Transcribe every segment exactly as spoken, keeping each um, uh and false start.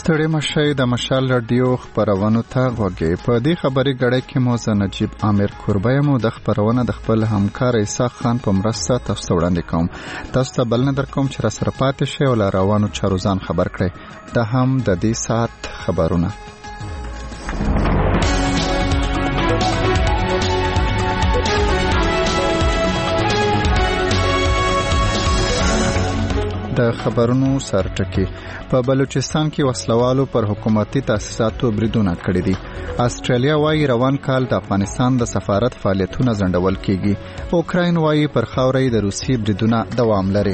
ستړي مشي د مشال رادیو خبرونو ته غوږی. په دې خبري غړې کې مو زه نجیب عامر کوربه مو د خبرونه د خپل همکار اسحاق خان په مرسته تاسو وړاندې کوم. تاسو ته بل نه در کوم چې را سره پاتې شئ او روانو چارو ځان خبر کړئ. دا هم د دې ساعت خبرونه. د خبرونو سرټکی. په بلوچستان کې وسلوالو پر حکومتي تاسیساتو بریدونه کړي دي. استرالیا وايي روان کال د افغانستان د سفارت فعالیتونه ځنډول کیږي. اوکراین وايي پر خاورې د روسي بریدونه دوام لري.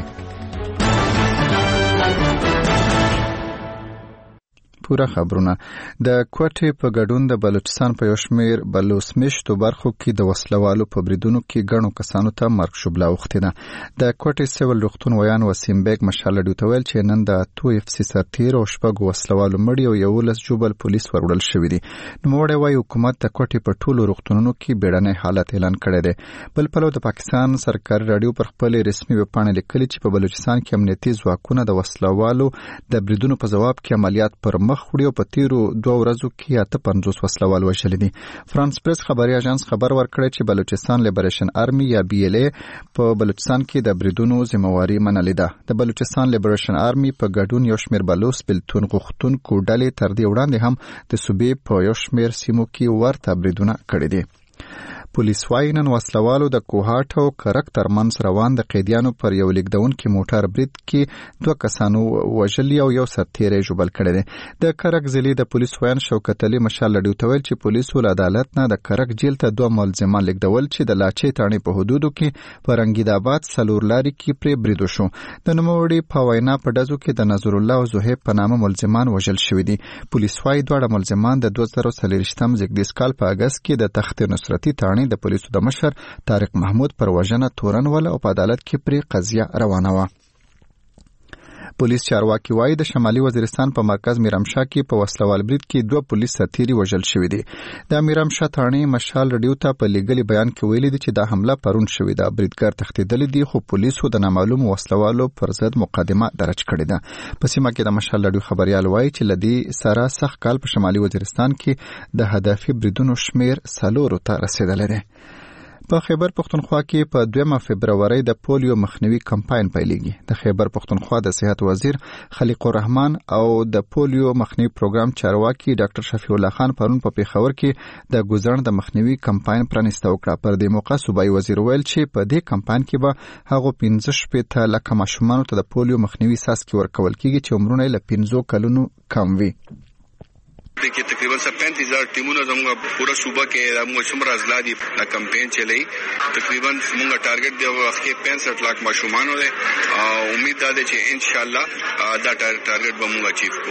پورا خبرونه. د کوټې په ګډون د بلوچستان په یو شمېر بلوسمیشتو برخو کې د وسلوالو په بریدونو کې ګڼو کسانو ته مرګ شوبله اوښتې ده. د کوټې سیول روغتون ویان وسیم بیگ مشال ډیو ته ویل چې نن د اتو اف سی سرتیر او شپږو وسلوالو مړي او یولس جوبل پولیس وروړل شوي دي. نوموړی وایي حکومت د کوټې په ټولو روغتونونو کې بیړنی حالت اعلان کړی دی. بل پلو د پاکستان سرکاري راډیو پر خپل رسمي ویبپاڼه لیکلي چې په بلوچستان کې امنیتي ځواکونه د وسلوالو د بریدونو په ځواب کې عملیات پر مخ خوري او په تیرو دوه ورځو کې اته پنځوس وسلوال وژلي دي. فرانس پریس خبري اژانس خبر ورکړی چې بلوچستان لیبریشن آرمي یا بی ال ای په بلوچستان کې د بریدونو ذمہواری منلې ده. د بلوچستان لیبریشن آرمي په ګډون یو شمېر بلوچ بلتون غوښتونکو ډلې تر دې وړاندې هم د صوبې په یو شمېر سیمو کې ورته بریدونه کړي دي. پولیس وايي نن وسلوالو د کوهاټ او کرک ترمنځ روان د قیدیانو پر یو لیکدونکي موټر برید کې دوه کسانو وژلي او یو سرتیری ژوبل کړی دی. د کرک ضلع د پولیس ویان شوکت علي مشال ډیو ته ویل چې پولیسو له عدالت نه د کرک جیل ته دوه ملزمان لیکدول چې د لاچې تاڼې په حدودو کې په رنګید آباد څلور لارې کې پرې برید وشو. د نوموړي په وینا په ډزو کې د نظر الله او زهیب په نامه ملزمان وژل شوي دي. پولیس وايي دواړه ملزمان د دوه زره څلوېښتم زېږدیز کال په اګست کې د تخت نصرتي تاڼې د پولیسو د مشر طارق محمود پر وژنه تورن ول او په عدالت کې پرې قضیه روانه وه. پولیس چارواکي وايي د شمالي وزیرستان په مرکز میرامشاه کې په وسلوال برید کې دوه پولیس سرتیري وژل شوي دي. د میرامشاه تاڼې مشال رډیو ته په لیږلي بیان کې ویلي دي چې دا حمله پرون شوې ده. بریدګر تښتېدلی دي خو پولیسو د نامعلوم وسلوالو پر ضد مقدمه درج کړې ده. په سیمه کې د مشال رډیو خبريال وايي چې لدی سره سخت کال په شمالي وزیرستان کې د هدفي بریدونو شمیر څلورو ته رسیدلی دی. په خیبر پختونخوا کې په دویمه فبرورۍ د پولیو مخنیوي کمپاین پیلېږي. د خیبر پختونخوا د صحت وزیر خلیق الرحمن او د پولیو مخنیوي پروګرام چارواکي ډاکټر شفیع الله خان پرون په پیښور کې د ګوزړ د مخنیوي کمپاین پرانیسته وکړه. پر دې موقع صوبایي وزیر ویل چې په دې کمپاین کې به هغه پنځه شپېته لکه ماشومانو ته د پولیو مخنیوي څاڅکي ورکول کیږي چې عمرونه یې له پنځو کلونو کم وي. देखिए तकरीबन सब पैंतीस हजार टीमों जमूंगा पूरा सूबा के मुशमर अजला दी कैंपेन चलाई. तकरीबन मुंगा टारगेट दे वक्त पैंसठ लाख माशूमान हो उम्मीद दादे छे इंशाल्लाह दा टारगेट बमूंगा अचीव को.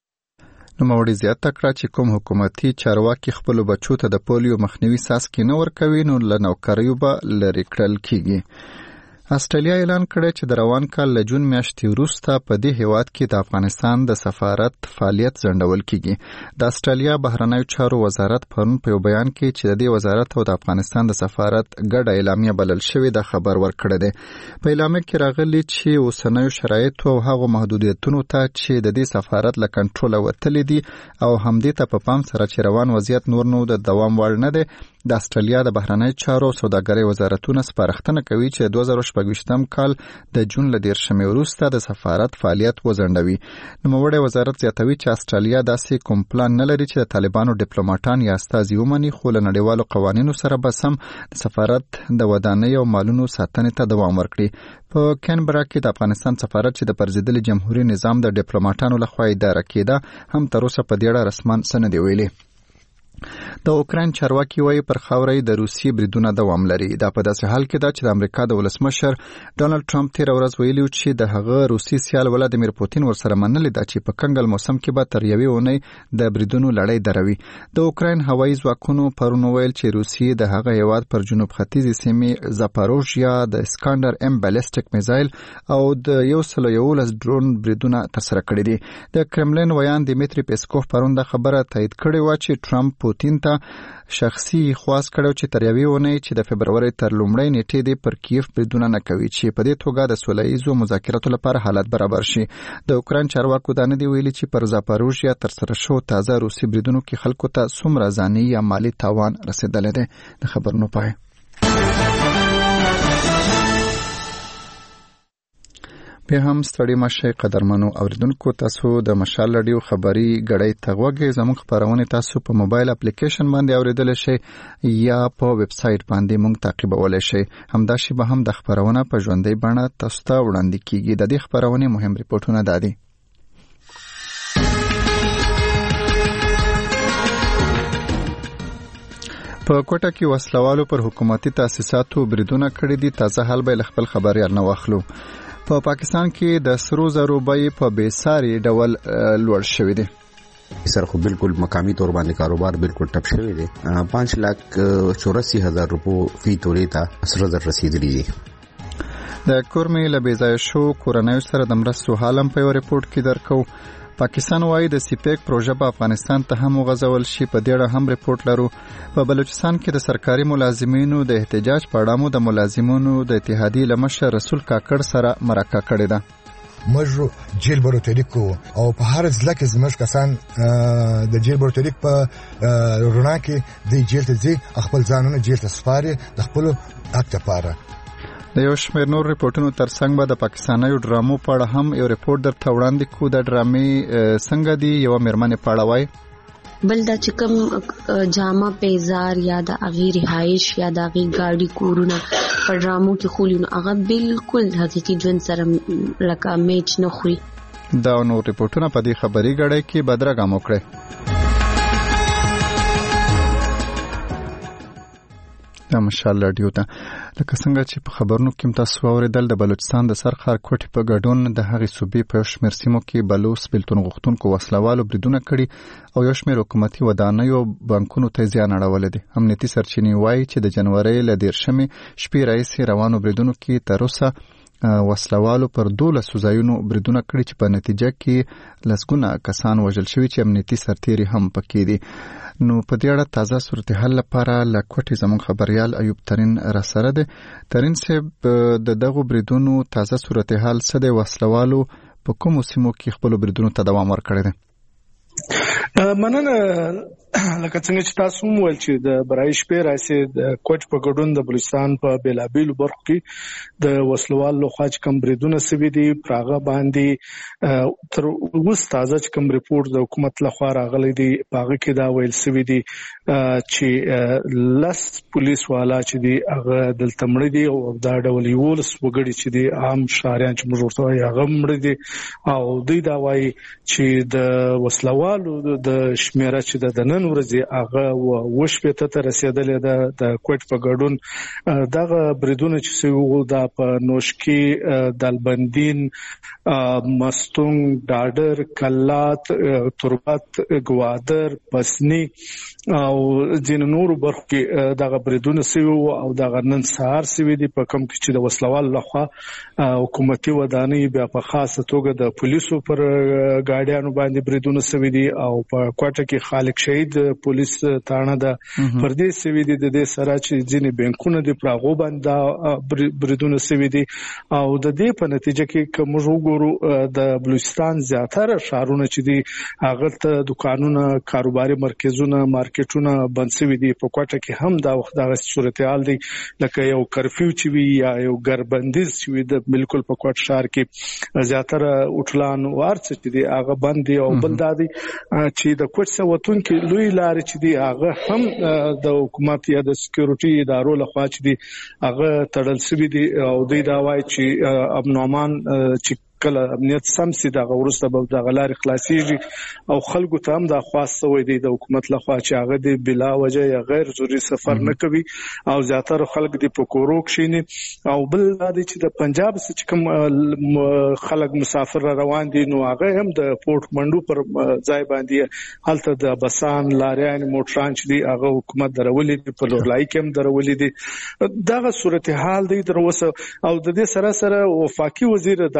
نوموړي زیاته کړه چې کوم حکومتي چارواکي خپل بچو ته د پولیو مخنیوي څاڅکي نه ورکوي نو له نوکریو به لرې کړل کیږي. استرالیا اعلان کړی چې د روان کال له جون میاشتې وروسته په دې هیواد کې د افغانستان د سفارت فعالیت ځنډول کیږي. د استرالیا بهرنیو چارو وزارت پرون په یو بیان کې چې د دې وزارت او د افغانستان د سفارت ګډه اعلامیه بلل شوې د خبر ورکړی دی. په اعلامیه کې راغلي چې اوسنیو شرایطو او هغو محدودیتونو ته چې د دې سفارت له کنټروله وتلي دي او همدې ته په پام سره چې روان وضعیت نور نو د دوام وړ نه دی. د استرالیا د بهرنیو چارو او سوداګرۍ وزارتونه سپارښتنه کوي چې دوه زره شپږویشتم کال د جون له دیرشمې وروسته د سفارت فعالیت وځنډوي. نوموړی وزارت زیاتوي چې استرالیا داسې کوم پلان نه لري چې د طالبانو ډیپلوماټان یا استازي ومني خو له نړیوالو قوانینو سره به سم د سفارت د ودانۍ او مالونو ساتنې ته دوام ورکړي. په کینبرا کې د افغانستان سفارت چې د پرځېدلي جمهوریت نظام د ډیپلوماټانو لخوا اداره کېده هم تر اوسه په دې اړه رسما څه نه دی ویلي. د اوکراین چارواکي وايي پر خاورې د روسي بریدونه دوام لري. دا په داسې حال کې ده چې د امریکا د ولسمشر ډانلډ ټرمپ تېره ورځ ویلي چې د هغه روسي سیال ولادیمیر پوتین ورسره منلې ده چې په کنګل موسم کې به تر یوې اونۍ د بریدونو لړۍ دروي. د اوکراین هوایي ځواکونو پرون ویل چې روسیې د هغه هیواد پر جنوب ختیځې سیمې زاپاروژیا د اسکاندر ام بالستیک میزایل او د یو سل یولس ډرون بریدونه ترسره کړي دي. د کرملین ویان دیمیتری پیسکوف پرون د خبره تایید کړې و چې ټرمپ پوتین ته شخصي خواست کړو چې تر یوې اونۍ چې د فبروري تر لومړۍ نیټې د پر کیف بریدونه نه کوي چې په دې توګه د سولهییزو مذاکراتو لپاره حالت برابر شي. د اوکران چارواکو دا نه دی ویلي چې پر زاپاروژیا تر سره شو تازه روسي بریدونو کې خلکو ته څومره ځاني یا مالي تاوان رسیدلی دی. د خبرونو پای. به هم ستړي مشه قدرمنو اوریدونکو، تاسو د مشال رادیو خبري غړۍ تغوګه زموږ خبرونه تاسو په موبایل اپلیکیشن باندې اوریدل شي یا په ویب سټ باندې موږ تعقیبولای شئ. همداشي به هم د خبرونه په ژوندۍ بڼه تاسو ته وړاندې کیږي. د دې خبرونه مهم ریپورتونه دادي. په کوټه کې وسلوالو پر حکومتي تاسیساتو بریدونه کړي دي. تازه حال به خپل خبريال نه واخلو. په پاکستان کې د سرو زرو بیې په بېساري ډول لوړ شوې دي. سر خو بالکل مقامی طور باندې کاروبار بالکل ټپ شوی دی. پانچ لاک چوراسی هزار روپو فی تولې ته سره زر رسیدلی دي. د کورمې له بېځایه شو کورنیو سره د مرستو حالم په یو ریپورت کې درکو. پاکستان وايي د سیپیک پروژه په افغانستان ته هم وغځول شي. په دې اړه هم ریپورت لرو. په بلوچستان کې د سرکاري ملازمینو د احتجاج په اړه مو د ملازمینو د اتحادیې لمشر رسول کاکړ سره مرکه کړې ده. موږ جیل بروتریکو او په هر ځل کې زموږ کسان د جیل بروتریک په رڼا کې د جیل ته ځي، خپل ځانونه جیل ته سپاري د خپل حق لپاره. د یو شمېر نور ریپورتونو ترڅنګ به د پاکستانیو ډرامو په اړه هم یو ریپورت درته وړاندې کوو. د ډرامې څنګه دی یو مېرمنې په اړه وایي. بل دا چې کوم جامه پیزار یا د اغي رهایش یا د اغي گاډي کورونه په ډرامو کې خولي نو هغه بالکل حقيقي ژوند سره لکه میچ نه خوري. دا نور ریپورتونه په دې خبري غړې کې بدرګام وکړي. د مشال رادیو ته لکه څنګه چې په خبرونو کې تاسو اوریدل، د بلوچستان د سرخار کوټې په ګډون د هغې صوبې په شمیر سیمو کې بلوچ بلتون غوښتونکو وسلوالو بریدونه کړي او یو شمیر حکومتي ودانیو بانکونو ته زیان اړولی دی. امنیتي سرچینې وایي چې د جنوري له دیرشمې شپې راهیسې روانو بریدونو کې تر اوسه وسلوالو پر دولسو ځایونو بریدونه کړي چې په نتیجه کې لسګونه کسان وژل شوي چې امنیتي سرتیري هم پکې دي. نو په دې اړه تازه صورتحال لپاره له کوټې زموږ خبريال ایوب ترین را سره دی. ترین صاحب، د دغو بریدونو تازه صورتحال څه دی؟ وسلوالو په کومو سیمو کې خپل بریدونو ته دوام ورکړی دی؟ مننه. لکه څنګه چې تاسو وویل چې د برای شپې راځي د کوټ په ګډون د بلوچستان په بیلابیلو برخو کې د وسلوال لخوا چې کوم بریدونه سوي دي پراغه باندې تر اوسه تازه چې کوم ریپورت د حکومت لخوا راغلی دی پاغه کې دا ویل سوي دي چې لس پولیس والا چې دی هغه دلته مړ دي او دا ډول یو لس وګړي چې دی عام شهريان چې موږ ورته هغه مړ دي او دوی دا وایي چې د وسلوالو د شمیره چې د نن ورځې هغه وشپېته ته رسیدلې ده. د کوټ په ګډون دغه بریدونه چې سوي دا په نوشکی، دالبندین، مستونګ، ډاډر، کلات، تربت، ګوادر، پسنی او ځین نور برخو کې دغه بریدونه سوي او دغه نن سهار سوي دي په کوم کې چې د وسلوال لخوا حکومتي ودانۍ بیا په خاصه توګه د پولیسو پر ګاډیانو باندې بریدونه سوي دي او په کوټه کې خالق شهید پولیس تانه د پردې سوي دي. د دې سره چې ځینې بانکونه دي پراغو باندې بریدونه سوي دي او د دې په نتیجه کې کوم وګورو د بلوچستان زیاتره ښارونه چې دي هغه ته دکانونه، کاروباري مرکزونه، مارکیټونه بند سوي دي. په کوټه کې هم دا وخت دغه صورتحال دی لکه یو کرفیو چې وي یا یو ګربندیز چې وي د بالکل په کوټ شهر کې زیاتره اوټلان او ارڅ چې دي هغه بند دي او بل دادي چې د کوټ سوتون کې لوی لارې چې دي هغه هم د حکومت یا د سکیورټي ادارو لخوا چې دي هغه تړل سوي دي او دوی دا وایي چې امنومان چې کله امنیت سم سي دا ورسته به د غلار خلاصيږي او خلکو ته هم دا خاصه وي د حکومت لخوا چې هغه دی بلا وجه یا غیر ضروري سفر نه کوي او زیاتره خلک دی په کورو کې او بل دا چې د پنجاب څخه کوم خلک مسافر روان دي نو هغه هم د پورت منډو پر ځای باندې حالت د بسان، لاریان، موټران چې دی هغه حکومت درولې دي په لورلای کې هم درولې دي. دغه صورتحال دی دروسه او د دې سره سره وفاقي وزیر داخله چې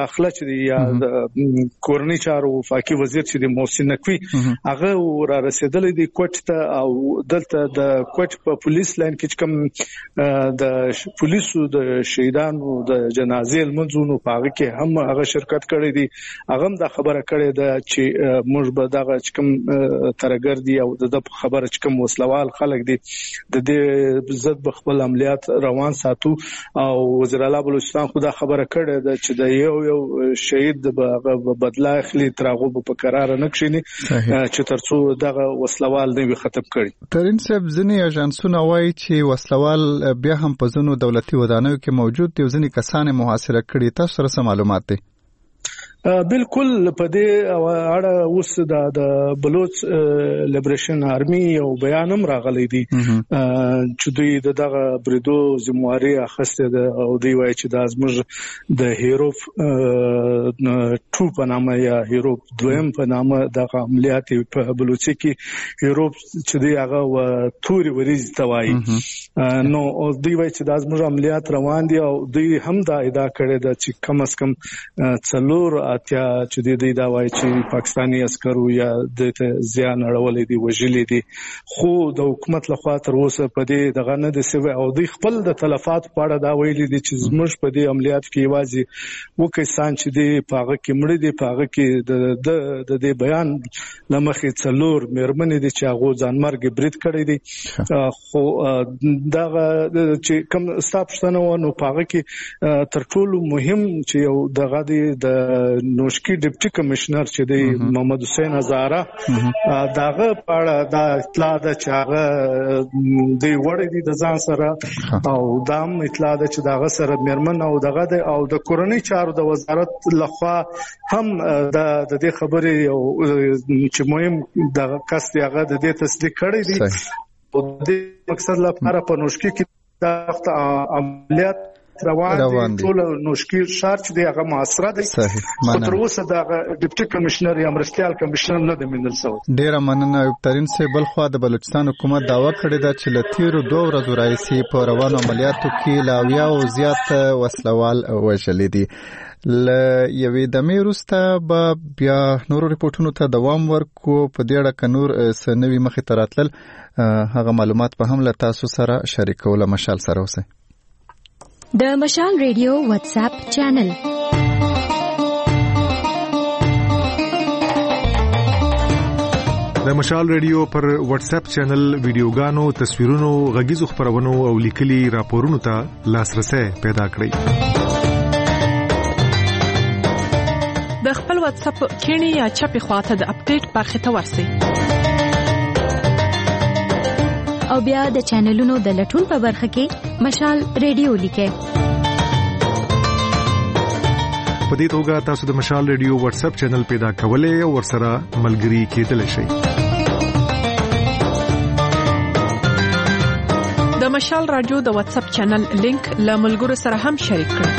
چې دی یا د کورنۍ چارو وفاقي وزیر چې دی محسن نقوی هغه را رسیدلې دی کوټ ته او دلته د کوټ په پولیس لاین کې کوم د پولیسو د شهیدانو د جنازې لمنځونو په هغه کې هم هغه شرکت کړی دی. هغه هم دا خبره کړې ده چې موږ به دغه کوم ترګر دی او د خبره چې کوم وسلوال خلک دي د دې ضد بخپل عملیات روان ساتو او وزیر اعلی بلوچستان خو دا خبره کړې ده چې د یو یو شهید به بدلا اخلي ترغه په قرار نه کښینی چې ترڅو دغه وسلوال نه وي ختم کړي. ترين صاحب ځنی اژانسونه وایي چې وسلوال بیا هم په ځینو دولتي ودانیو کې موجود دي او ځنی کسان محاصره کړي. تاسو سره معلومات دي؟ بالکل په دې اړه اوس د بلوچ لیبریشن آرمي یو بیان هم راغلی دی چې دوی دغه بریدو ذمہواری اخیسته ده او دوی وایي چې د ازمر د هیروف ټو په نامه یا هیروف دویم په نامه د عملیات په بلوچي کې هیروف چې دی هغه توري وریز توایي نو دوی وایي چې د ازمر عملیات روان دي او دوی هم دا ادعا کړې ده چې کم از کم څلور اتیا چې د دې دا وایي چې پاکستاني عسکرو یا د زیان اړولې دي وژلې دي خو د حکومت لخوا تر اوسه په دې دغه نه د سوي او د خپل د تلفات په اړه دا ویلي دي چې زموږ په دې عملیات کې یوازې وکیسان چې دی پاغه کې مړ دي پاغه کې د د دې بیان لمخې څلور مېرمنې دي چې هغه ځانمرګ برید کړی دي خو دغه چې کوم ستاپشتنه ونه پاغه کې تر ټولو مهم چې یو دغه د نوشکی ډیپټي کمشنر چې دی محمد حسین هزاره داغه پاړه دا اطلاع ده چې هغه دی وړي دي د ځان سره او دام اطلاع ده چې داغه سره مرمن او دغه او د کورنۍ چارو د وزارت لخوا هم د دې خبرې او چې مهم د کس دیغه د دې تصدیق کړی دی او د مقصد لپاره په نوشکی کې د عملیات روان دي ټول نوشکی شار چې دی هغه محاصره دی خو تر اوسه د ډیپټي کمشنر یا مرستيال کمشنر نه د منل سو. ډیر مننه ترين سه بل خو د بلوچستان حکومت داوا کړی دا چې لتیرو دوه ورځې راځي په روانو عملیاتو کې لاویا او زیات وسلوال وژل دي. ل یوې د میروسته به بیا نورو ریپورتونو ته دوام ورکو په دې اړه کنور سنوي مخې تراتل هغه معلومات به هم له تاسو سره شریکول مشال سره اوسه. د مشال ریډیو واتس اپ چینل د مشال ریډیو پر واتس اپ چینل ویډیوګانو تصویرونو غږیزو خبرونو او لیکلي راپورونو ته لاسرسي پیدا کړئ. د خپل واتس اپ کینی یا چپی خواته د اپډیټ برخه ته ورسئ او بیا د چینلونو د لټون په برخه کې مشال ریډیو لیکئ. په دې توګه تاسو د مشال ریډیو واتس اپ چینل پیدا کولای او ورسره ملګري کېدلی شئ. د مشال رادیو د واتس اپ چینل لینک له ملګرو سره هم شریک کړئ.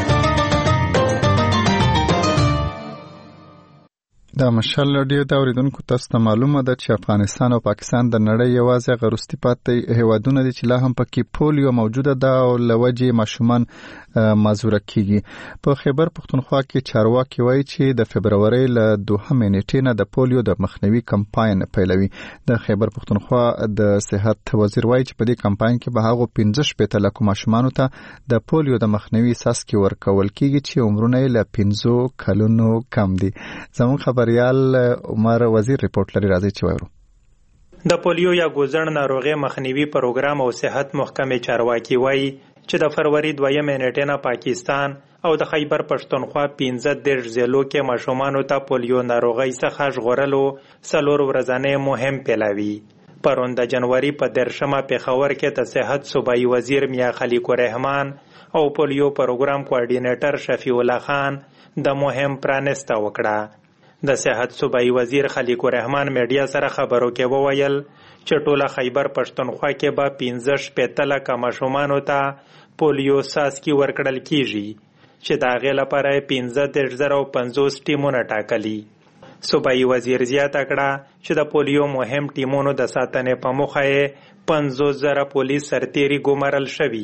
د مشال رادیو د اوریدونکو تاسو ته معلومه ده چې افغانستان او پاکستان د نړۍ یوازې غروستي پاتې هیوادونه دي چې لا هم پکې پولیو موجوده ده او لوجې ماشومان مازوره کیږي. په خیبر پختونخوا کې چارواکي وایي چې د فبرवरी ل دوهمې نیټې نه د پولیو د مخنیوي کمپاین پیلوي. د خیبر پختونخوا د صحت وزیر وایي چې په دې کمپاین کې به هغه پنځه شپږ لک ماشومان ته د پولیو د مخنیوي ساسکي ورکول کیږي چې عمرونه یې له پنځه کلونو کم دي. زموږ خبر ریال عمر وزیر ریپورت لري راځي چې وایو د پولیو یا ګوزن ناروغي مخنیوي پروګرام او صحت محکمه چارواکي وایي چې د فروری دویمې نیټې نه پاکستان او د خیبر پښتونخوا پنځه دیرش ضلعو کې ماشومانو ته پولیو ناروغي څخه ژغورلو څلور ورځنی مهم پیلوي. پرون د جنوري په دیرشمه پېښور کې د صحت صوبایي وزیر میا خلیق الرحمن او پولیو پروګرام کوارډینیټر شفیع الله خان د مهم پرانسته وکړه. د صحت صوبایي وزیر خلیق الرحمن میډیا سره خبرو کې وویل چې ټوله خیبر پښتونخوا کې به پنځه شپېته لکه ماشومانو ته پولیو ساسکي ورکړل کیږي چې د هغې لپاره یې پنځه دېرش زره او پنځوس ټیمونه ټاکلي. صوبایي وزیر زیاته کړه چې د پولیو مهم ټیمونو د ساتنې په موخه یې پنځوس زره پولیس سرتیري ګمارل شوي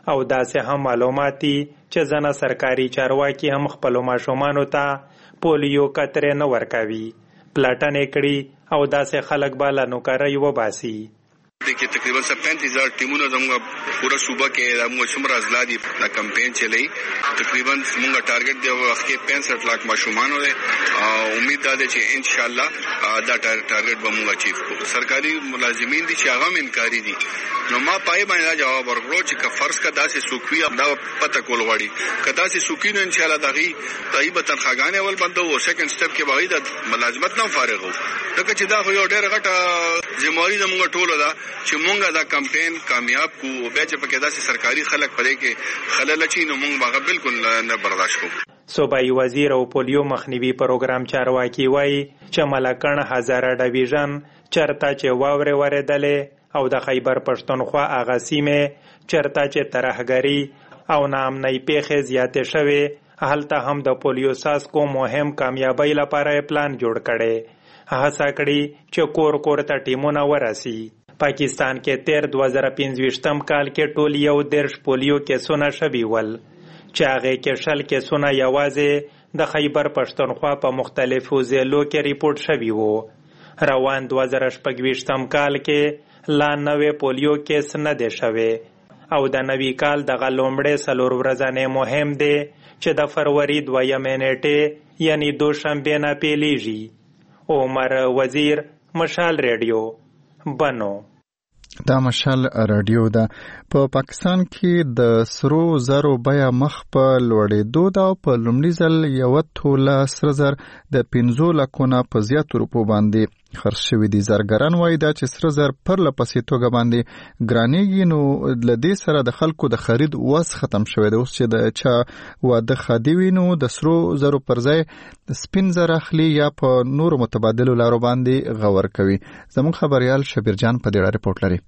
او داسې هم معلومات دي چې ځنه سرکاري چارواکي هم خپلو ماشومانو ته پولیو قطرې نه ورکوي. پلاټنې کړي او داسې خلک به له نوکرۍ وباسي. देखिए तकरीबन सब पैंतीस हजार टीमों जमूंगा पूरा सूबा के मुशमर अजला दी कैंपेन चलाई. तकरीबन मुंगा टारगेट दे वक्त पैंसठ लाख माशूमान हो उम्मीद दादे छे इंशाल्लाह दा टारगेट बमूंगा चीफ को सरकारी मुलाजिमीन दी चागम इनकारी दी नो मा पाए बांधा जवाब वर्गरो च फर्ज का दासे सुखवी दा पता कोलवाड़ी कदा से सुखी नो इंशाल्लाह दागी तई बतन खागाने अवल बंदो वो सेकंड स्टेप के बावजूद मुलाजमत ना फारिग हो तक चिदा हो यो ډېر غټه ذمہواری زموږ ټولو ده چې مونږه دا کمپاین کامیاب کو او بیا چې پکې داسې سرکاري خلک پدې کې خلل چي نو مونږ هغه بالکل نه برداشت کوو. صوبایي وزیر او پولیو مخنیوي پروګرام چارواکي وایي چې ملکن هزاره ډیویژن چرته چې واورې ورېدلې او د خیبر پښتونخوا هغه سیمې چرته چې ترهګري او ناامنۍ پیښې زیاتې شوې هلته هم د پولیو ساسکو مهم کامیابی لپاره پلان جوړ کړي. هڅه کړي چې کور کور ته ټیمونه ورسي. پاکستان کې تیر دو هزار پنځويشتم کال کې ټول یو درش پولیو کیسونه شوي ول چې هغه کې شل کیسونه یوازې د خیبر پښتونخوا په مختلفو ضلعو کې ریپورت شوي وو. روان دو هزار شپږويشتم کال کې لا نوې پولیو کیس نه دی شوی او د نوي کال دغه لومړی څلور ورځې مهم دی چې د فروری دویمې نیټې یعنی دوشنبه نه پیلیږي. عمر وزیر مشال ریډیو بنو. دا مشال رادیو ده. په پاکستان کې د سرو زرو بیه مخ په لوړېدو ده او په لومړي ځل یوه توله سره زر د پنځو لکونه په زیاتو روپو باندې خرڅ شوي دي. زرګران وایي دا چې سره زر پر لپسې توګه باندې ګرانېږي نو له دې سره د خلکو د خرید وس ختم شوی دی. اوس چې د چا واده ښادي وي نو د سرو زرو پر ځای سپین زر اخلي یا په نورو متبادلو لارو باندې غور کوي. زموږ خبریال شبیر جان په دې اړه رپورټ لري.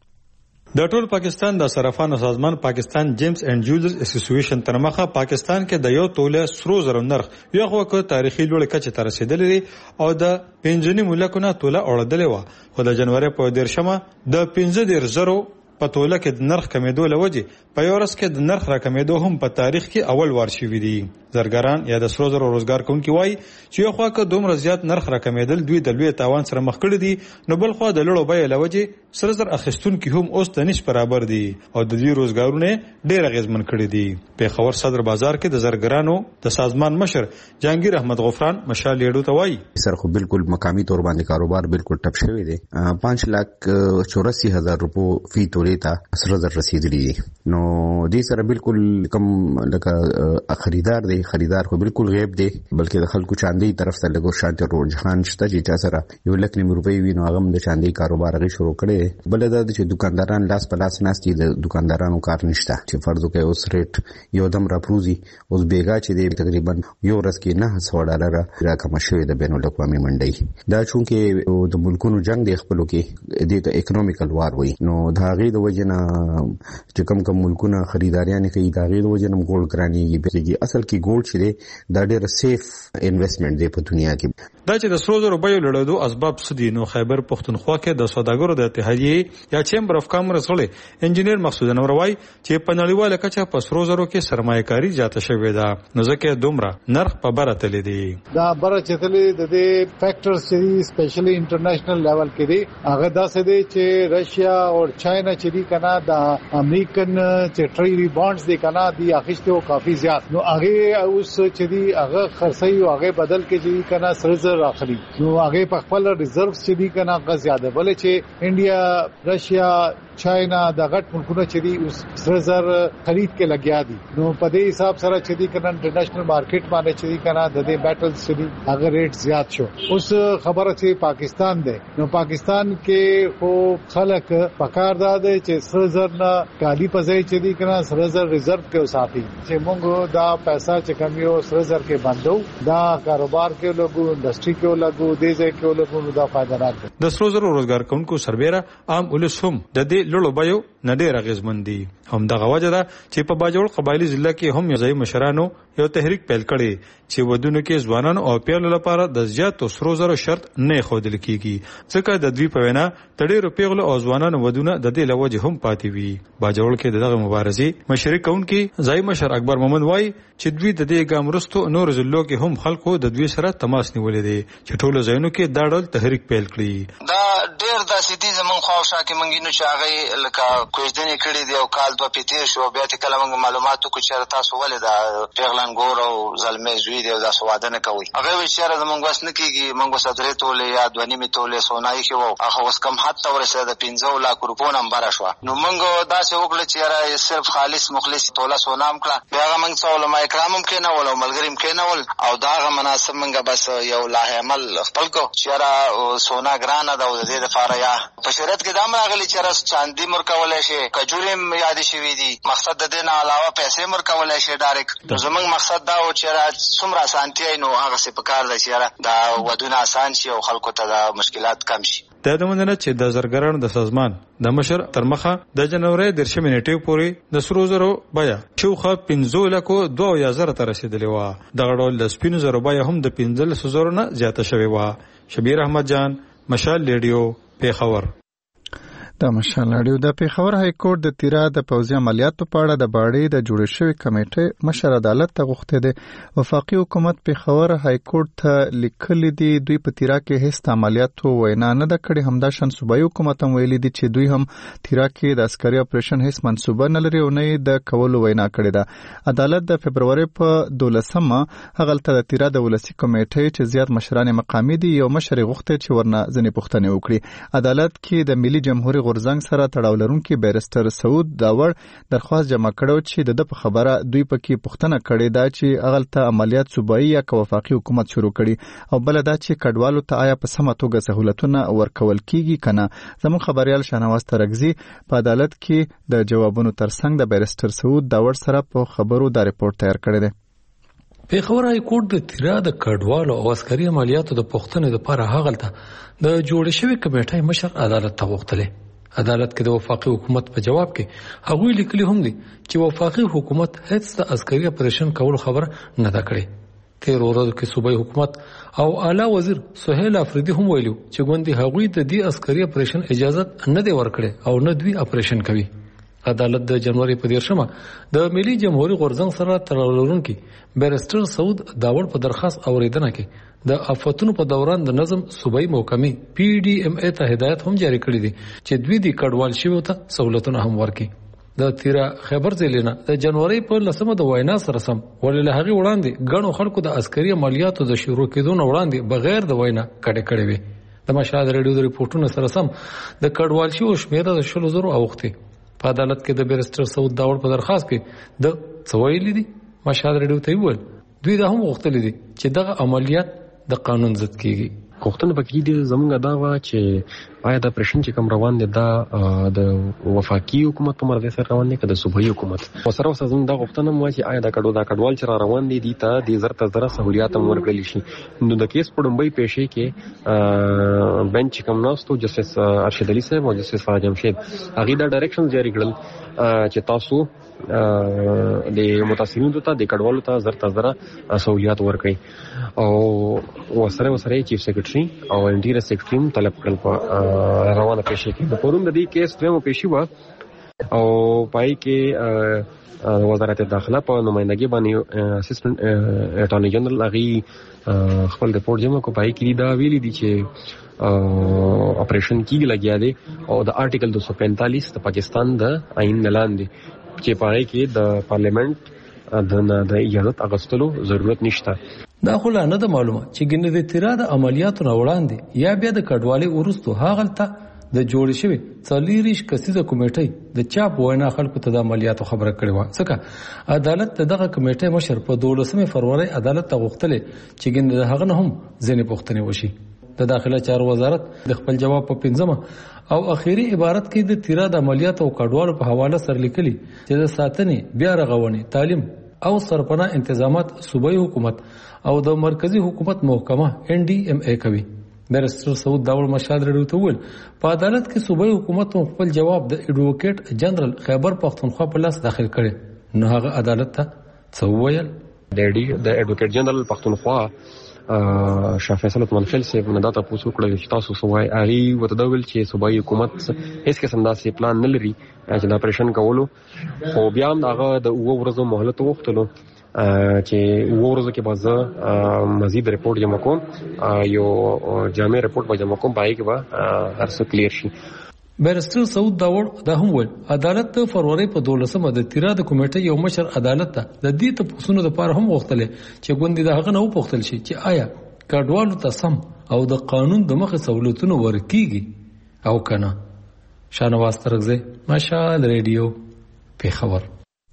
د ټول پاکستان د صرافانو سازمان پاکستان جیمز اینڈ جولز اسوسییشن ترمخه پاکستان کې د یو توله سرو زرو نرخ یو خو تاریخي لوړ کچه ته رسیدلی او د پنځنی ملکونه توله اوړدلې و. خو د جنوري په دیرشمه د پنځه دیر زرو په توله کې د نرخ کمیدو لوجه په یو ورځ کې د نرخ راکمیدو هم په تاریخ کې اول وار شوی دی. زرګران یا د سرو زرو روزګار کوونکي وایي چې یو خوا که دومره زیات نرخ راکمیدل دوی د لوی تاوان سره مخ کړي دي نو بل خوا د لوړو بیې لوجه سره زر اخیستونکي هم اوس د نش برابر دي او د دې روزګارونه ډېر اغیزمن کړي دي. په خبر صدر بازار کې د زرګرانو د سازمان مشر جهانگیر احمد غفران مشال لیډو ته وایي سر خو بالکل مقامی تور باندې کاروبار بالکل ټپ شوی دی. پانچ لاک چوراسی هزار روپو فی توله ته سره زر رسیدلی دي. نو دې سره بالکل کم لکه خریدار دی خریدار خو بالکل غیب دی بلکې د خلکو چاندي طرف ته لګو شانت رجحان شته چې چا سره یو لک نیم روپۍ وي نو هغه د چاندي کاروبار غي شروع کړي. بل دا چې دکانداران لاس په لاس ناستي د دکاندارانو کار نشته چې فرض وکړي اوس ریټ یو دم راپروزي اوس بیګا چې دی تقریبا یو ورځ کې نه سو ډالر راکم شوی د بین الاقوامي منډي. دا چونکه د ملکونو جنگ دی خپلو کې د اکونومیکل وار وي نو دا غي د وجنه چې کم کم ملکونه خریداریان کوي دا غي د وجنه ګولډ کرانيږي بلکې اصل کې ګولډ چې دا ډېر سیف انویسټمنټ دی په دنیا کې. دا چې د سرو زرو بیو لړېدو اسباب څه دي نو خیبر پښتونخوا کې د سوداګرو د اتحادیې یا چیمبر اف کامرس غړي انجینیر مقصود انور وایي چې په نړیواله کچه په سرو زرو کې سرمایه‌کاري زیاته شوې ده نو ځکه دومره نرخ په بره تللی دی. دا بره چې تللی د دې فیکټرز چې سپیشلی انټرنیشنل لیول کې دي هغه داسې دي چې رشیا او چاینا چې دي کنه د امریکن چې ټریډي بانډز دي کنه دي اخیسته کافي زیات نو هغه اوس چې دي هغه خرڅي او هغه بدل کې چې کنه سره زر اخلي نو هغه په خپل ریزروز چې دي کنه هغه زیاده بلې چې انډیا رشیا چاینا د غټ ملکونو چې دي اوس سره زر خرید کې لګیا دي نو په دې حساب سره چې دي کنه انټرنیشنل مارکیټ باندې چې دي کنه د دې بیټلز چې دي هغه ریټ زیات شو. اوس خبره چې پاکستان دی نو پاکستان کې خو خلک پکار داده چې سره زر نه کالی پځای چې دي کنه سره زر ریزرو کې وساتي چې موږ دا پیسہ چې کم یو سره زر کې بندو دا کاروبار کې لګو انډستری کې لګو دې ځای کې لګو نو دا فائدہ راځي. د سرو زرو روزګار کوونکو سربېره عام ولس هم د دې لړو بیو نه ډېر اغیزمن دي. همدغه وجه ده چې په باجوړ قبایلی ضلع کې هم یوځای مشرانو یو تحریک پیل کړي چې ودونو کې ځوانانو او پیغلو لپاره د زیاتو سرو زرو شرط نه ښودل کیږي ځکه د دوی په وینا تډیرو پیغلو او ځوانانو ودونه د دې لوجه هم پاتې وي. باجوړ کې دغه مبارزې مشرک کونکي ځای مشر اکبر محمد وای چې دوی د دې ګام رستو نور ضلعو کې هم خلکو د دوی سره تماس نیولې دي چې ټولو ځایونو کې دا ډول تحریک پیل کړي. دا ډېر داسې دي زمونږ خواوشا کې موږ نو چې هغه لکه کوژدنې کړي دي او کال دوه پې تېر شو بیا کله موږ معلومات وکړو چې تاسو ولې دا پیغلان ګور او زلمی زوی دی او داسې واده نه کوئ. هغه وایي چې یاره زمونږ وس نه کېږي موږ اوس درې تولې یا دوه نیمې تولې سونایي کې وو هغه اوس کم حد ته ورسېده د پنځو لاکو روپو نه هم بره شوه. نو موږ داسې وکړه چې یاره صرف خالص مخلص توله سونا هم کړه. بیا هغه موږ څه علما کرام هم کېنول او ملګري هم کېنول او د هغه مناسب موږ بس یو لایحه عمل خپل کړو چې یاره سونا ګرانه ده او د دې دپاره یا په شریعت کې دا هم راغلي چې یاره چاندي مور کولی شي کجورې هم یادې شوي دي. مقصد د دې نه علاوه پیسې مور کولی شي ډایرکټ. نو زموږ مقصد دا و چې یاره څومره اسانتیا وي نو هغسې په کار ده چې یاره دا ودونه اسان شي او خلکو ته دا مشکلات کم شي. دا د مننه چې د زرګرانو د سازمان د مشر تر مخه د جنوري درشمې نیټې پورې د سرو زرو بیا شوخه پنځه لکو دوه یا زره ته رسیدلې وه. دغه ډول د سپینو زرو بیا هم د پنځلسو زرو نه زیاته شوې وه. شبیر احمد جان، مشال ریډیو، پیښور. د مشال ریډیو د پیښور های کورټ د تیرا د پوځي عملیاتو په اړه د باړې د جوړ شوی کمیټې مشر عدالت ته غوښتي دي. وفاقي حکومت پیښور های کورټ ته لیکلي دي دوی په تیرا کې هیڅ عملیاتو وینا نه ده کړې. همدا شان صوبایي حکومت هم ویلي دي چې دوی هم تیرا کې د عسکري اپریشن هیڅ منصوبه نه لري او نه یې د کولو وینا کړې ده. عدالت د فبروري په دولسمه هغلته د تیرا د ولسي کمیټې چې زیات مشران مقامي دي یو مشر غوښتي چې ورنه ځنې پوښتنې وکړي. عدالت کې د ملي جمهوریت غورځنګ سره تړاو لرونکي بیرستر سعود داور درخواست جمع کړو چې د په خبره دوی پکې پوښتنه کړې ده چې اغلته عملیات صوبایي یا وفاقي حکومت شروع کړي او بل دا چې کډوالو ته آیا په سمه توګه سہولتونه ورکول کیږي کنه. زموږ خبريال شاهنواز ترغزي په عدالت کې د جوابونو ترڅنګ د بیرستر سعود داور سره په خبرو دا رپورت تیار کړی دی. پیښور های کورټ د تیرا د کډوالو او عسکري عملیاتو د پوښتنې لپاره هغلته د جوړ شوی کمیټې مشر عدالت ته غوښتلې. عدالت کې د وفاقي حکومت په جواب کې هغوی لیکلي هم دي چې وفاقي حکومت هیڅ د عسکري اپریشن کولو خبره نه ده کړې. تیر ورځو کې صوبایي حکومت او اعلی وزیر سهیل افریدي هم ویلو چې ګوندې هغوی د دې عسکري اپریشن اجازه نه دی ورکړې او نه دوی اپریشن کوي. عدالت د جنوري په دیرشمه د ملي جمهوریت غورځنګ سره تړاو لرونکي بیرستر سعود داور په درخواست اوریدنه کې د آفتونو په دوران د نظم صوبایي محکمې پی ډي ایم ای ته هدایت هم جاری کړی دي چې دوی د کډوال شویو ته سہولتونه هم ورکړي. د تیرا خیبر ضلع نه د جنوري په لسمه د وینا سره سم ولې له هغې وړاندې ګڼو خلکو د عسکري عملیاتو د شروع کېدو نه وړاندې بغیر د وینا کډې کړې وې. د مشهد ریډیو د ریپورټونو سره سم د کډوال شویو شمیره د شلو زرو اوښتې. په عدالت کې د بیرستر سعود داور په درخواست کې د څه ویلي دي مشهد ریډیو ته ویل دوی دا هم غوښتلي دي چې دغه عملیات د قانون ضد کیږي. غوښتنه پکې دي زموږ دا وه چې آیا دا اپریشن چې کوم روان دی دا د وفاقي حکومت په مرضی سره روان دی که د صوبایي حکومت. ورسره ورسره زموږ دا غوښتنه هم وه چې آیا دا کډو دا کډوال چې را روان دي دي ته د زر ته زره سهولیات هم ورکړلی شي. نو د کیس په لومړۍ پیشې کې بینچ چې کوم ناست و جسټس ارشد علي صاحب او جسټس فرح جمشید هغوی دا ډایرکشنز جاري کړل چې تاسو د متاثرینو ته د کډوالو ته زر ته زره سہولیات ورکړي او ورسره ورسره چیف سیکرټري او انټیریئر سیکرټري طلب کړل په روانه پیشې کې. د پرون د دې کیس دویمه پیشي وه او پای کې وزارت داخله په نمائندګۍ باندې اسسټنټ اټارنی جنرال هغې خپل رپورټ جمع کو. پای کې دا ویلي دي چې اپریشن کېږي لګیا دی او د آرټیکل دو سو پینتالیس د پاکستان د آئین نه لاندې چې پای کې د پارلیمنت د اجازت اغوستلو ضرورت نشته. دا خو لا نه ده معلومه چې ګنې د تیرا د عملیاتو نه وړاندې یا بیا د کډوالۍ وروستو هغلته د جوړ شوي څلېرویشت کسیزه کمیټۍ د چا په وینا خلکو ته د عملیاتو خبره کړې وه. ځکه عدالت د دغه کمیټۍ مشر په دولسمې فروری عدالت ته غوښتلې چې ګنې د هغه نه هم ځینې پوښتنې وشي. د داخله چارو وزارت د خپل جواب په پنځمه او اخیری عبارت کې د تیرا د عملیاتو او کډوالو په حواله سره لیکلي چې د ساتنې، بیا رغونې، تعلیم او سرپناه انتظامات صوبایي حکومت او د مرکزی حکومت محکمه ان ډي ایم ای کوي. بیرسټر سعود داوړ مشال رډو ته ویل په عدالت کې صوبایي حکومت خپل جواب د ایډوکیټ جنرال خیبر پختونخوا په لاس داخل کړي نو هغه عدالت ته څه وویل. د ایډوکیټ جنرال پختونخوا شاه فیصل منفل صاحب نه دا تاسو کړل چې تاسو سوای اړي وته دا ویل چې صوبایي حکومت هیڅ قسم داسې پلان نه لري چې دا اپریشن کولو خو بیا هم هغه د اوه ورځو مهلت وغوښتلو چې اوه ورځو کې به زه مزید رپورټ جمع کوم یو جامع رپورټ به جمع کوم پای کې به هر څه کلیر شي. بیرسټر سعود داوړ دا هم ویل عدالت د فروری په دولسمه د تیرا د کمیټې یو مشر عدالت ته د دې ته پوښتنه د پاره هم وغوښتل چې ګوندې د هغه نه وپوښتل شي چې آیا کډوالو ته سم او د قانون د مخه سہولتونه ورکیږي او کنه. شانواز ترغزی مشال ریډیو پیښور.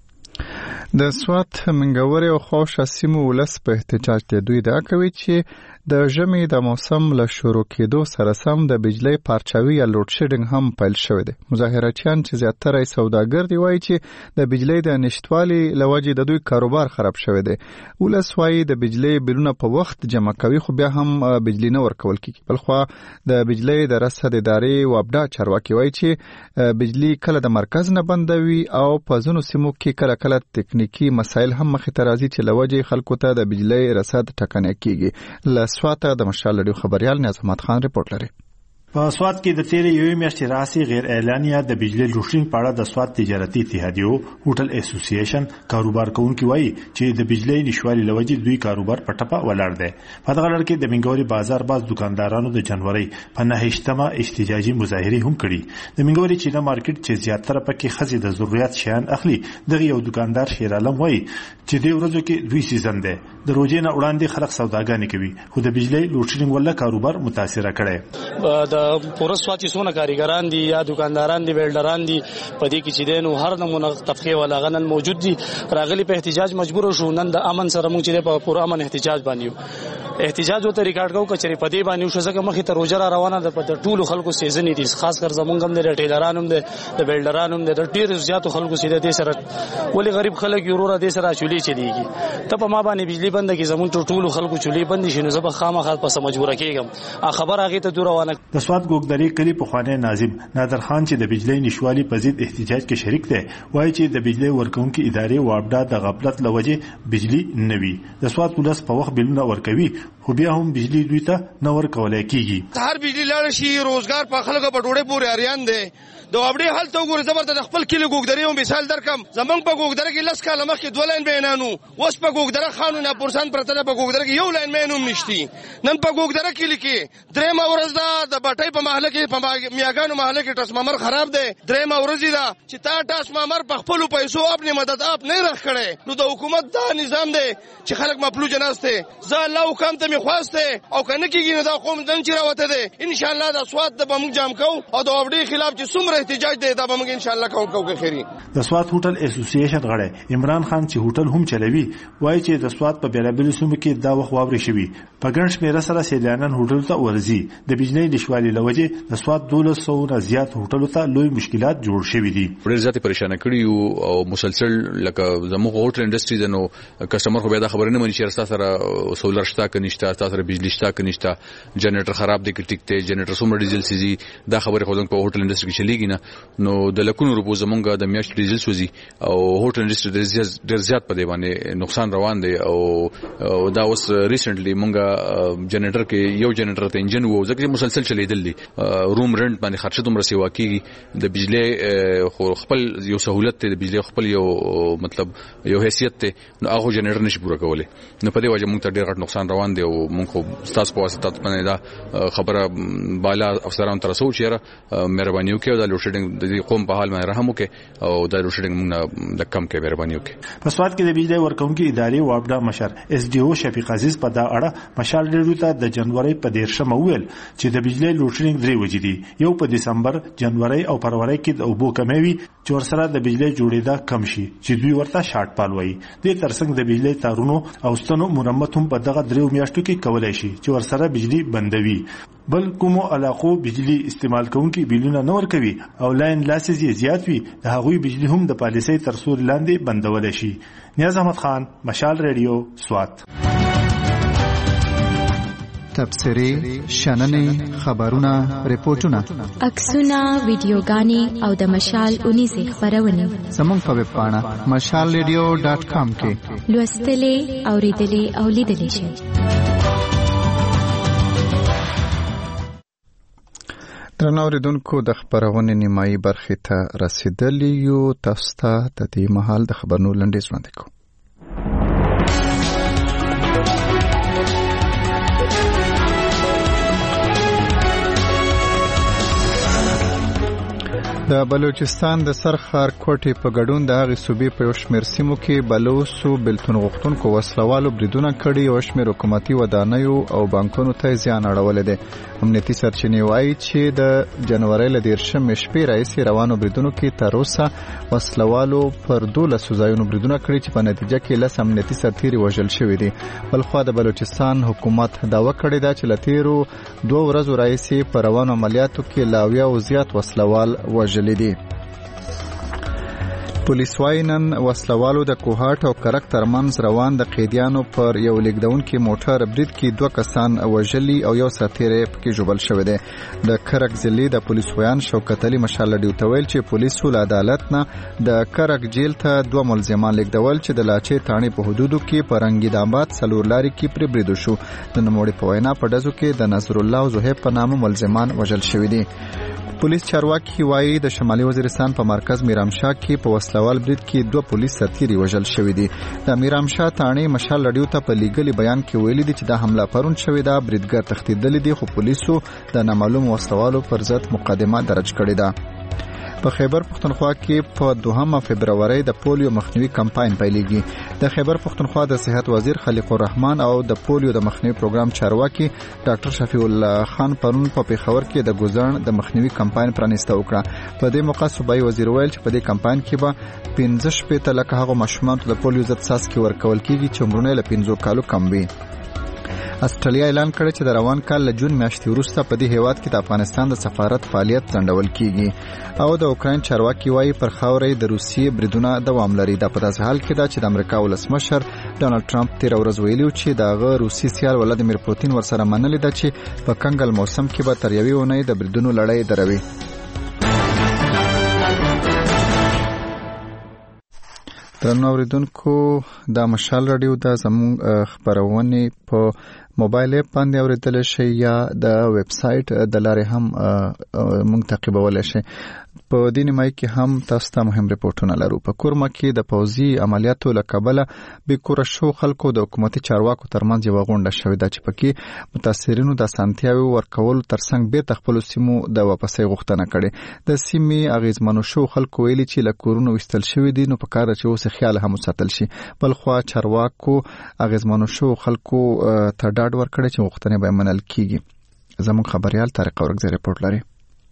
د سوات منګوري او خوشه سیمو ولس په احتجاج ته دوی دا کوي چې د ژمي د موسم له شروع کېدو سره سم د بجلی پارچاوي یا لوډ شیډینګ هم پیل شوی دی. مظاهراتچیان چې زیاتره سوداګر دی وایي چې د بجلی د نشټوالي لوجې د دوی کاروبار خراب شوی دی. ولس وایي د بجلی بلونه په وخت جمع کوي خو بیا هم بجلی نه ورکول کیږي. بلخوا د بجلی د رصد ادارې وابډا چارواکي وایي چې بجلی کله د مرکز نه بندوي او په ځینو سیمو کې کله کله تکنیکی مسایل هم مخې ته راځي چې لوجې خلکو ته د بجلی رصد ټکنی کیږي. سواته د مشال رادیو خبريال نظام احمد خان رپورټ لري. په سوات کې د تیرې یوې میاشتې راهیسې غیر اعلانیه د بجلی لوډشینګ په اړه د سوات تجارتي اتحادیو هوټل اسوسییشن کاروبار کوونکي وایي چې د بجلی نشوالي لوجې دوی کاروبار په ټپه ولاړ دی. په دغه لړ کې د منګوري بازار باز دکاندارانو د جنوري په نهشتمه احتجاجي مظاهره هم کړي. د منګوري چینه مارکیټ چې زیاتره پکې خزي د ضرورت شیان اخلي دغه یو دکاندار شیر عالم وایي چې د ورځو کې دوی سیزن دی د روزې نه وړاندې خلک سوداګانې کوي خو د بجلی لوډشینګ ولا کاروبار متاثر کړي. پوره سواتي سونه کاریګران دي یا دکانداران دي ویلډران دي په دې کې چې دینو هر نمونه طبقه ولا غنن موجود دي راغلي په احتجاج مجبور شو. نن د امن سره موږ چې په پوره امن احتجاج باندې احتجاج وته ریکارډ کوو کچري په دې باندې شو ځکه مخې ته روزه روانه ده په ټولو خلکو سیزن دي خاص کر زمونږ هم د ټیلرانو هم د ویلډرانو هم د ډیر زیاتو خلکو سره دې سره ولې غریب خلک یو ورو دې سره چولي چلیږي ته په ما باندې بجلی بند کې زمونږ ټولو خلکو چولي بند شي نو زه به خامخا په مجبور کېږم خبر هغه ته دور روانه. د سوات ګوګدري کلی په خوانه ناظم نادر خان چې د بجلی نشوالي په ضد احتجاج کې شریک دی وایي چې د بجلی ورکونکو ادارې وابډا د غفلت لوجې بجلی نوي د سوات ولس په وخت بلونه ورکوي خو بیا هم بجلی دوی ته نه ورکولای کیږي. هر بجلی لاړ شي روزګار په خلکو په ډوډۍ پورې اریان دی. د وابډې حالت وګورئ زبر د خپل کلی ګوګدري هم مثال درکم زمونږ په ګوګدري کې لس کاله مخکې دوه لاین بینانو اوس په ګوګدري خانو نه پرسان پرته په ګوګدري کې یو لاین بینوم نشتی. نن په ګوګدري کې لیکي درېم ورځ دا د بټۍ په محله کې په میاګانو محله کې ټسمامر خراب دی. درېم ورځ دا چې تا ټسمامر په خپل پیسو خپل مدد اپ نه رخ کړي نو د حکومت دا نظام دی چې خلک مپلوج نهسته زه الله حکم ته می خواسته او کنه کېږي نو دا قوم دن چې راوته دی ان شاء الله د سواد د بم جام کو او د وبډي خلاف چې څومره احتجاج دی دا بم ان شاء الله کوم کوم خیری. د سواد هوټل اسوسییشن غړی عمران خان چې هوټل هم چلوي وایي چې د سواد په بیلابل سیمو کې دا وخت واوري شوی په ګڼ شمېر سره سیلانیان هوټل ته ورځي. د بجلی نشوالي لوجې د سواد دولس سو نه زیات هوټلو ته لوی مشکلات جوړ شوي دي. ډېر زیات پریشان کړي او مسلسل لکه زموږ هوټل انډستری نو کسٹمر خو به دا خبره نه مانی چې راستا سره سولر شتا کنيشتا تاسو سره بجلی شتا کنيشتا جنریټر خراب دی کې ټیک ته جنریټر سومره ډیزل سيزي دا خبره خو زموږ په هوټل انډستری کې چلیږي نه نو د لکونو روپو زمونږ د میاشت ډیزل سوزي او هوټل انډستری ډېر زیات په دی باندې نقصان روان دی او دا اوس ریسنټلی مونږه جنریټر کې یو جنریټر ته انجن وو ځکه مسلسل چلیدل دي روم رنٹ باندې خرچه دومره سیوا کیږي د بجلی خو خپل یو سہولت ته د بجلی خپل یو مطلب یو حیثیت ته نو هغه جنریټر نشي پوره کوله نو په دې وجه مونږ ته ډېر غټ نقصان روان دی او مونږ خو تاسو په واسطه باندې دا خبره بالا افسرانو تر څو چیرې مهرباني وکړئ دا لوډ شیډینګ د قوم په حال باندې رحم وکړي او دا لوډ شیډینګ مونږ د کم کې مهرباني وکړي. په سواد کې د بجلی ورکونکو ادارې وابډا مشر اس ډي او شفیق عزیز په دا اړه مشال ډیرو ته د جنوري په دیرشمه ویل چې د بجلی لوډ شیډینګ درې وجې دي یو په دسمبر جنوري او فروری کې د اوبو کمی چې ورسره د بجلی جوړېدا کم شي چې دوی ورته شارټ پال وایي. د ترڅنګ د بجلی تارونو او ستنو مرمت هم په دغه دریو میاشتو کې کولای شي چې ورسره بجلی بندوي. بل کومو علاقو بجلی استعمال کوونکي بیلونه نور کوي او لاین لاسز یې زیات وي د هغوی بجلی هم د پالیسۍ تر سوري لاندې بندول شي. نیاز احمد خان مشال ریډیو سوات. تبصرې شننې خبرونه ریپورتونه عکسونه ویډیوګانې او د مشال اونیزې خبرونه زموږ په ویب پاڼه مشال ریډیو ډاټ کام کې لوستلې اوریدلې او لیدلې شئ. درنو اوریدونکو د خبرونې نیمایي برخې ته رسیدلی یو. تاسو ته د دې مهال د خبرونو لنډیز وړاندې کوو. د بلوچستان د سرخار کوټې په ګډون د هغې صوبې په یو شمېر سیمو کې بلوڅو بېلتون غوښتونکو وسلوالو بریدونه کړي او شمېر حکومتي ودانیو او بانکونو ته زیان اړولی دی. امنیتي سرچینې وایي چې د جنورۍ له دېرشمې شپې راهیسې روانو بریدونو کې تر اوسه وسلوالو پر دولسو ځایونو بریدونه کړي چې په نتیجه کې لس امنیتي سرتیري وژل شوي دي. بلخوا د بلوچستان حکومت دعوه کړې ده چې له تېرو دوه ورځو راهیسې په روانو عملیاتو کې له اویاو زیات وسلوال وژل دي. پولیس وايي نن وسلوالو د کوهاټ او کرک ترمنځ روان د قیدیانو پر یو لیکدونکي موټر برید کې دوه کسان وژلي او یو سرتیری پکې ژوبل شوی دی. د کرک ضلعې د پولیس ویان شوکت علي مشال ډیو ته ویل چې پولیسو له عدالت نه د کرک جیل ته دوه ملزمان لیکدول چې د لاچې تاڼې په حدودو کې په رنګید آباد څلور لارې کې پرې برید وشو. د نوموړي په وینا په ډزو کې د نصر الله او زهیب په نامه ملزمان وژل شوي دي. پولیس چارواکي وایي د شمالي وزیرستان په مرکز میرامشاه کې په وسلوال برید کې دوه پولیس سرتیري وژل شوي دي. د میرامشاه تاڼې مشال رادیو ته په لیږلي بیان کې ویلي دي چې دا حمله پرون شوې ده. بریدګر تښتېدلی دي خو پولیسو د نامعلوم وسلوالو پر ضد مقدمه درج کړې ده. په خیبر پښتونخوا کې په دوهمه فبرورۍ د پولیو مخنیوي کمپاین پیلېږي. د خیبر پښتونخوا د صحت وزیر خلیق الرحمن او د پولیو د مخنیوي پروګرام چارواکي ډاکټر شفیع الله خان پرون په پیښور کې د ګوزړن د مخنیوي کمپاین پرانیسته وکړه. په دې موقع صوبایي وزیر ویل چې په دې کمپاین کې به پنځه شپېته لکه هغو ماشومانو ته د پولیو ضد څاڅکي ورکول کېږي چې عمرونه یې له پنځو کالو کم وي. استرالیا اعلان کړی چې د روان کال له جون میاشتې وروسته په دې هیواد کې د افغانستان د سفارت فعالیت ځنډول کیږي. او د اوکراین چارواکي وایي پر خاورې د روسیې بریدونه دوام لري. دا په داسې حال کې ده چې د امریکا ولسمشر ډانلډ ټرمپ تېره ورځ ویلي چې د هغه روسي سیال ولادیمیر پوتین ورسره منلې ده چې په کنګل موسم کې به تر یوې اونۍ د بریدونو لړۍ دروي. درنو اوریدونکو دا مشال رادیو د زموږ خبرونه په موبایل اپ باندې اوریدل شي یا د ویب سټ د لارې هم موږ تعقیبولای شي. په دې نیمایي کې هم تاسو ته مهم ریپورتونه لرو. په کورما کې د پوځي عملیاتو له کبله به کور شو خلکو د حکومتي چارواکو ترمنځ یو غونډه شوې ده چې پکې متاثرینو د سانتیاوي ورکول ترڅنګ به تخپل سیمو د واپسې غوښتنه کړي. د سیمې اغیزمنو شو خلکو ویلي چې له کورونو وستل شوې دي نو په کار چې اوس خیال هم ساتل شي. بل خو چارواکو اغیزمنو شو خلکو ته ډاډ ورکړي چې غوښتنې به منل کیږي. زموږ خبريال طارق اورګزی ریپورت لري.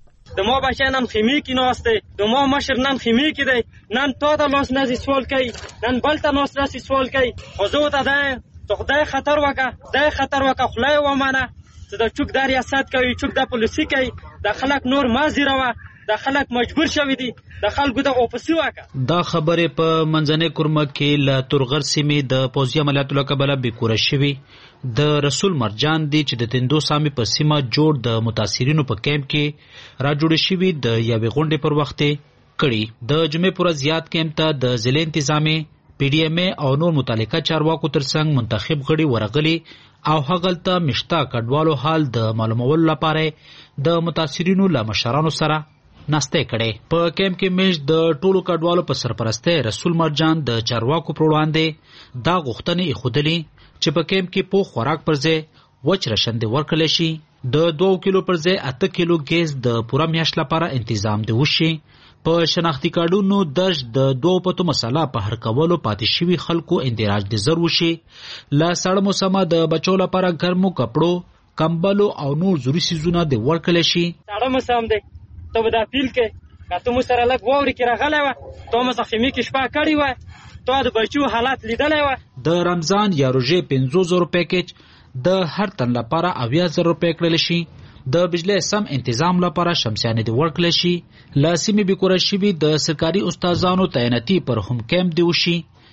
د ما بچه نن خیمه کې ناشته د ما مشر نن خیمه کې دی نن تا د لاس نه سوال کوي نن بل ته لاس نه سوال کوي حضور ته ده ته خدای خطر وکا ده خطر وکا خلای و منه چې د چوک د ریاست کوي چوک د پولیسي کوي د خلک نور مازی راوه د خلک مجبور شوی دي د خلکو د اوپسی وکا. دا خبره په منځنۍ کورما کې ل تورغر سیمې د پوځي عملیاتو لکبله بیکوره شوی د رسول مرجان دی چې د تندو سامي په سیمه جوړ د متاثرینو په کیمپ کې را جوړ شوی د یوې غونډې پر وخت کړي. د جمعې پر زیات کیمپ ته د ضلع انتظامی پی ډی ایم او نور متعلقه چارواکو ترڅنګ منتخب غړي ورغلي او هغلته مشتا کډوالو حال د معلومولو لپاره د متاثرینو له مشرانو سره ناسته کړي. په کیمپ کې مش د ټولو کډوالو په سرپرسته رسول مرجان د چارواکو پر وړاندې دا غوښتنې خودلې چې په کیمپ کې په خوراک پر ځای وچ راشندې ورکړل شي. د دوه کیلو پر ځای اته کیلو ګیس د پوره میاشت لپاره تنظیم دی وشي. په شناختی کارډونو درج د دوه پتو مسله په هر کولو پاتې شوی خلکو اندراج د زر وشي. لا سړه موسمه د بچو لپاره ګرمو کپړو کمبلو او نور ضروري سيزونه د ورکړل شي. سړه موسم دی ته به دا فیل کې کته مو سره لګ ووري کې راغلی و ته مو زخمی کې شپه کړی و ته د بچو حالات لیدلی و. د رمضان یا روژې پنځه زره پیکج د هر تن لپاره اویا زره روپۍ کړل شي. د بجلی سم انتظام لپاره شمسیانې د ورکړل شي. لا سیمې بیکوره شوي د سرکاري استادانو تعیناتي پر هم کیمپ دی وشي.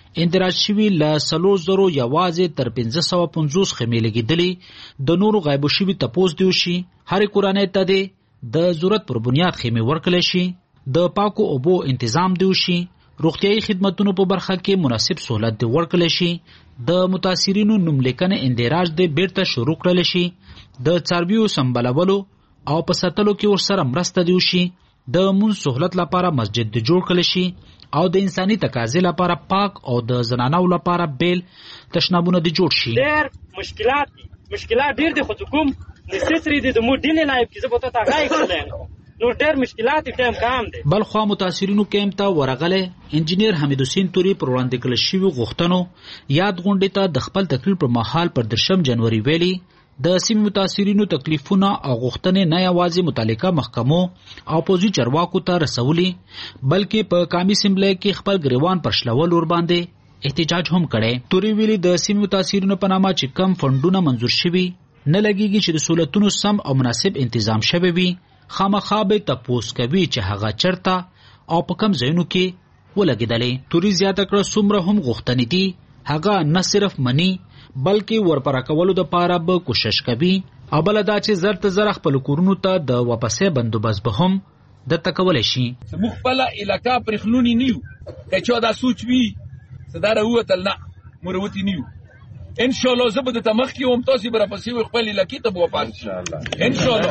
اندراج شوي له څلور زرو یوازې تر پنځه سوه پنځوس خیمې لګېدلې. د نورو غایب شوي تپوس دی وشي. هرې کورنۍ ته دی د ضرورت پر بنیاد خیمې ورکړلی شي. د پاکو اوبو تنظیم دی وشي. روغتیايي خدمتونو په برخه کې مناسب سہولت دی ورکړلی شي. د متاثرینو نوملیکنې اندراج دی بیرته شروع کړلی شي. د څارویو سمبالولو او په ساتلو کې ورسره مرسته دی وشي. د مونځ سہولت لپاره مسجد دی جوړ کړلی شي او د انساني تقاضې لپاره پاک او د زنانو لپاره بیل تشنابونه دی جوړ شي. ډېر مشکلات دي مشکلات ډېر دي خو کوم نسسري دي د مو دین لایب کې زه به ته غای کړم نو ډېر مشکلات ټیم کام دي. بل خو متاثرینو کېم ته ورغله انجینیر حمید حسین توري پر وړاندې کړل شوی غوښتنو یاد غونډې ته د خپل تقریر پر مهال پر درشم جنوري ویلي د سیمې متاثرینو تکلیفونه او غوښتنې نه یوازې متعلقه محکمو او پوځي چارواکو ته رسولي بلکې په قومي اسمبلی کې خپل ګریوان پر شلول ور باندې احتجاج هم کړي. توري ویلي د سیمې متاثرینو په نامه چې کم فندونه منظور شوي نه لګیږي چې د سہولتونو سم او مناسب تنظیم شوی وي. خامخا به تپوس کوي چې هغه چرته او په کم ځایونو کې ولګېدلې. توري زیاته کړه څومره هم غوښتنې دي هغه نه صرف مني بلکې ورپره کولو د پاره به کوشش کوي او بل دا چې زر ته زر خپل کورونو ته د واپسې بندوبست به هم د تکول شي. موږ خپل علاقہ پرخلونی نیو کچو دا سوچ وی صدره وتل نه مروتی نیو ان شاء الله زبده تمخ کی هم تاسو بر پسې خپل علاقې ته واپس ان شاء الله ان شاء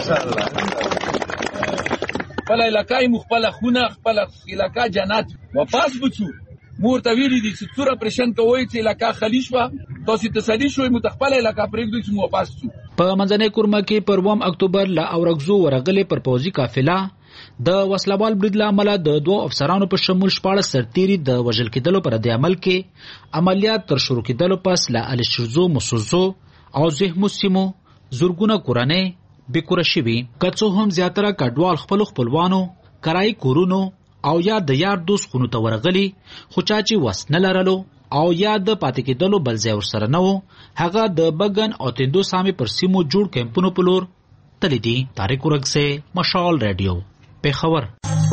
الله خپل علاقہ مخبل خونه خپل علاقہ جنات واپس بچو مور ته ویلي دي چې څوره پرشن کوي چې علاقہ خالی شوه تاسو تسلی شوي متخپل علاقہ پرېږدئ چې مو واپس شو. په منځنۍ کورمه کې پر اووم اکتوبر له اورګزو ورغلې پر پوځي قافله د وسلوال برید له امله د دوو افسرانو په شمول شپاړس سرتیري د وژل کېدلو پر د عمل کې عملیات تر شروع کېدلو پس له الشرزو مسوزو او زهمو سیمو زرګونه کورنۍ بېکوره شوي. که څه هم زیاتره کډوال خپلو خپلوانو کرایي کورونو او یا د یار دوست خونو ته ورغلي خو چا چې وس نه لرلو او یا د پاتې کېدلو بل ځای ورسره نه و هغه د بګن او تندو سامې پر سیمو جوړ کیمپونو په لور تللی دي. طارق ورګسې مشال ریډیو پېښور.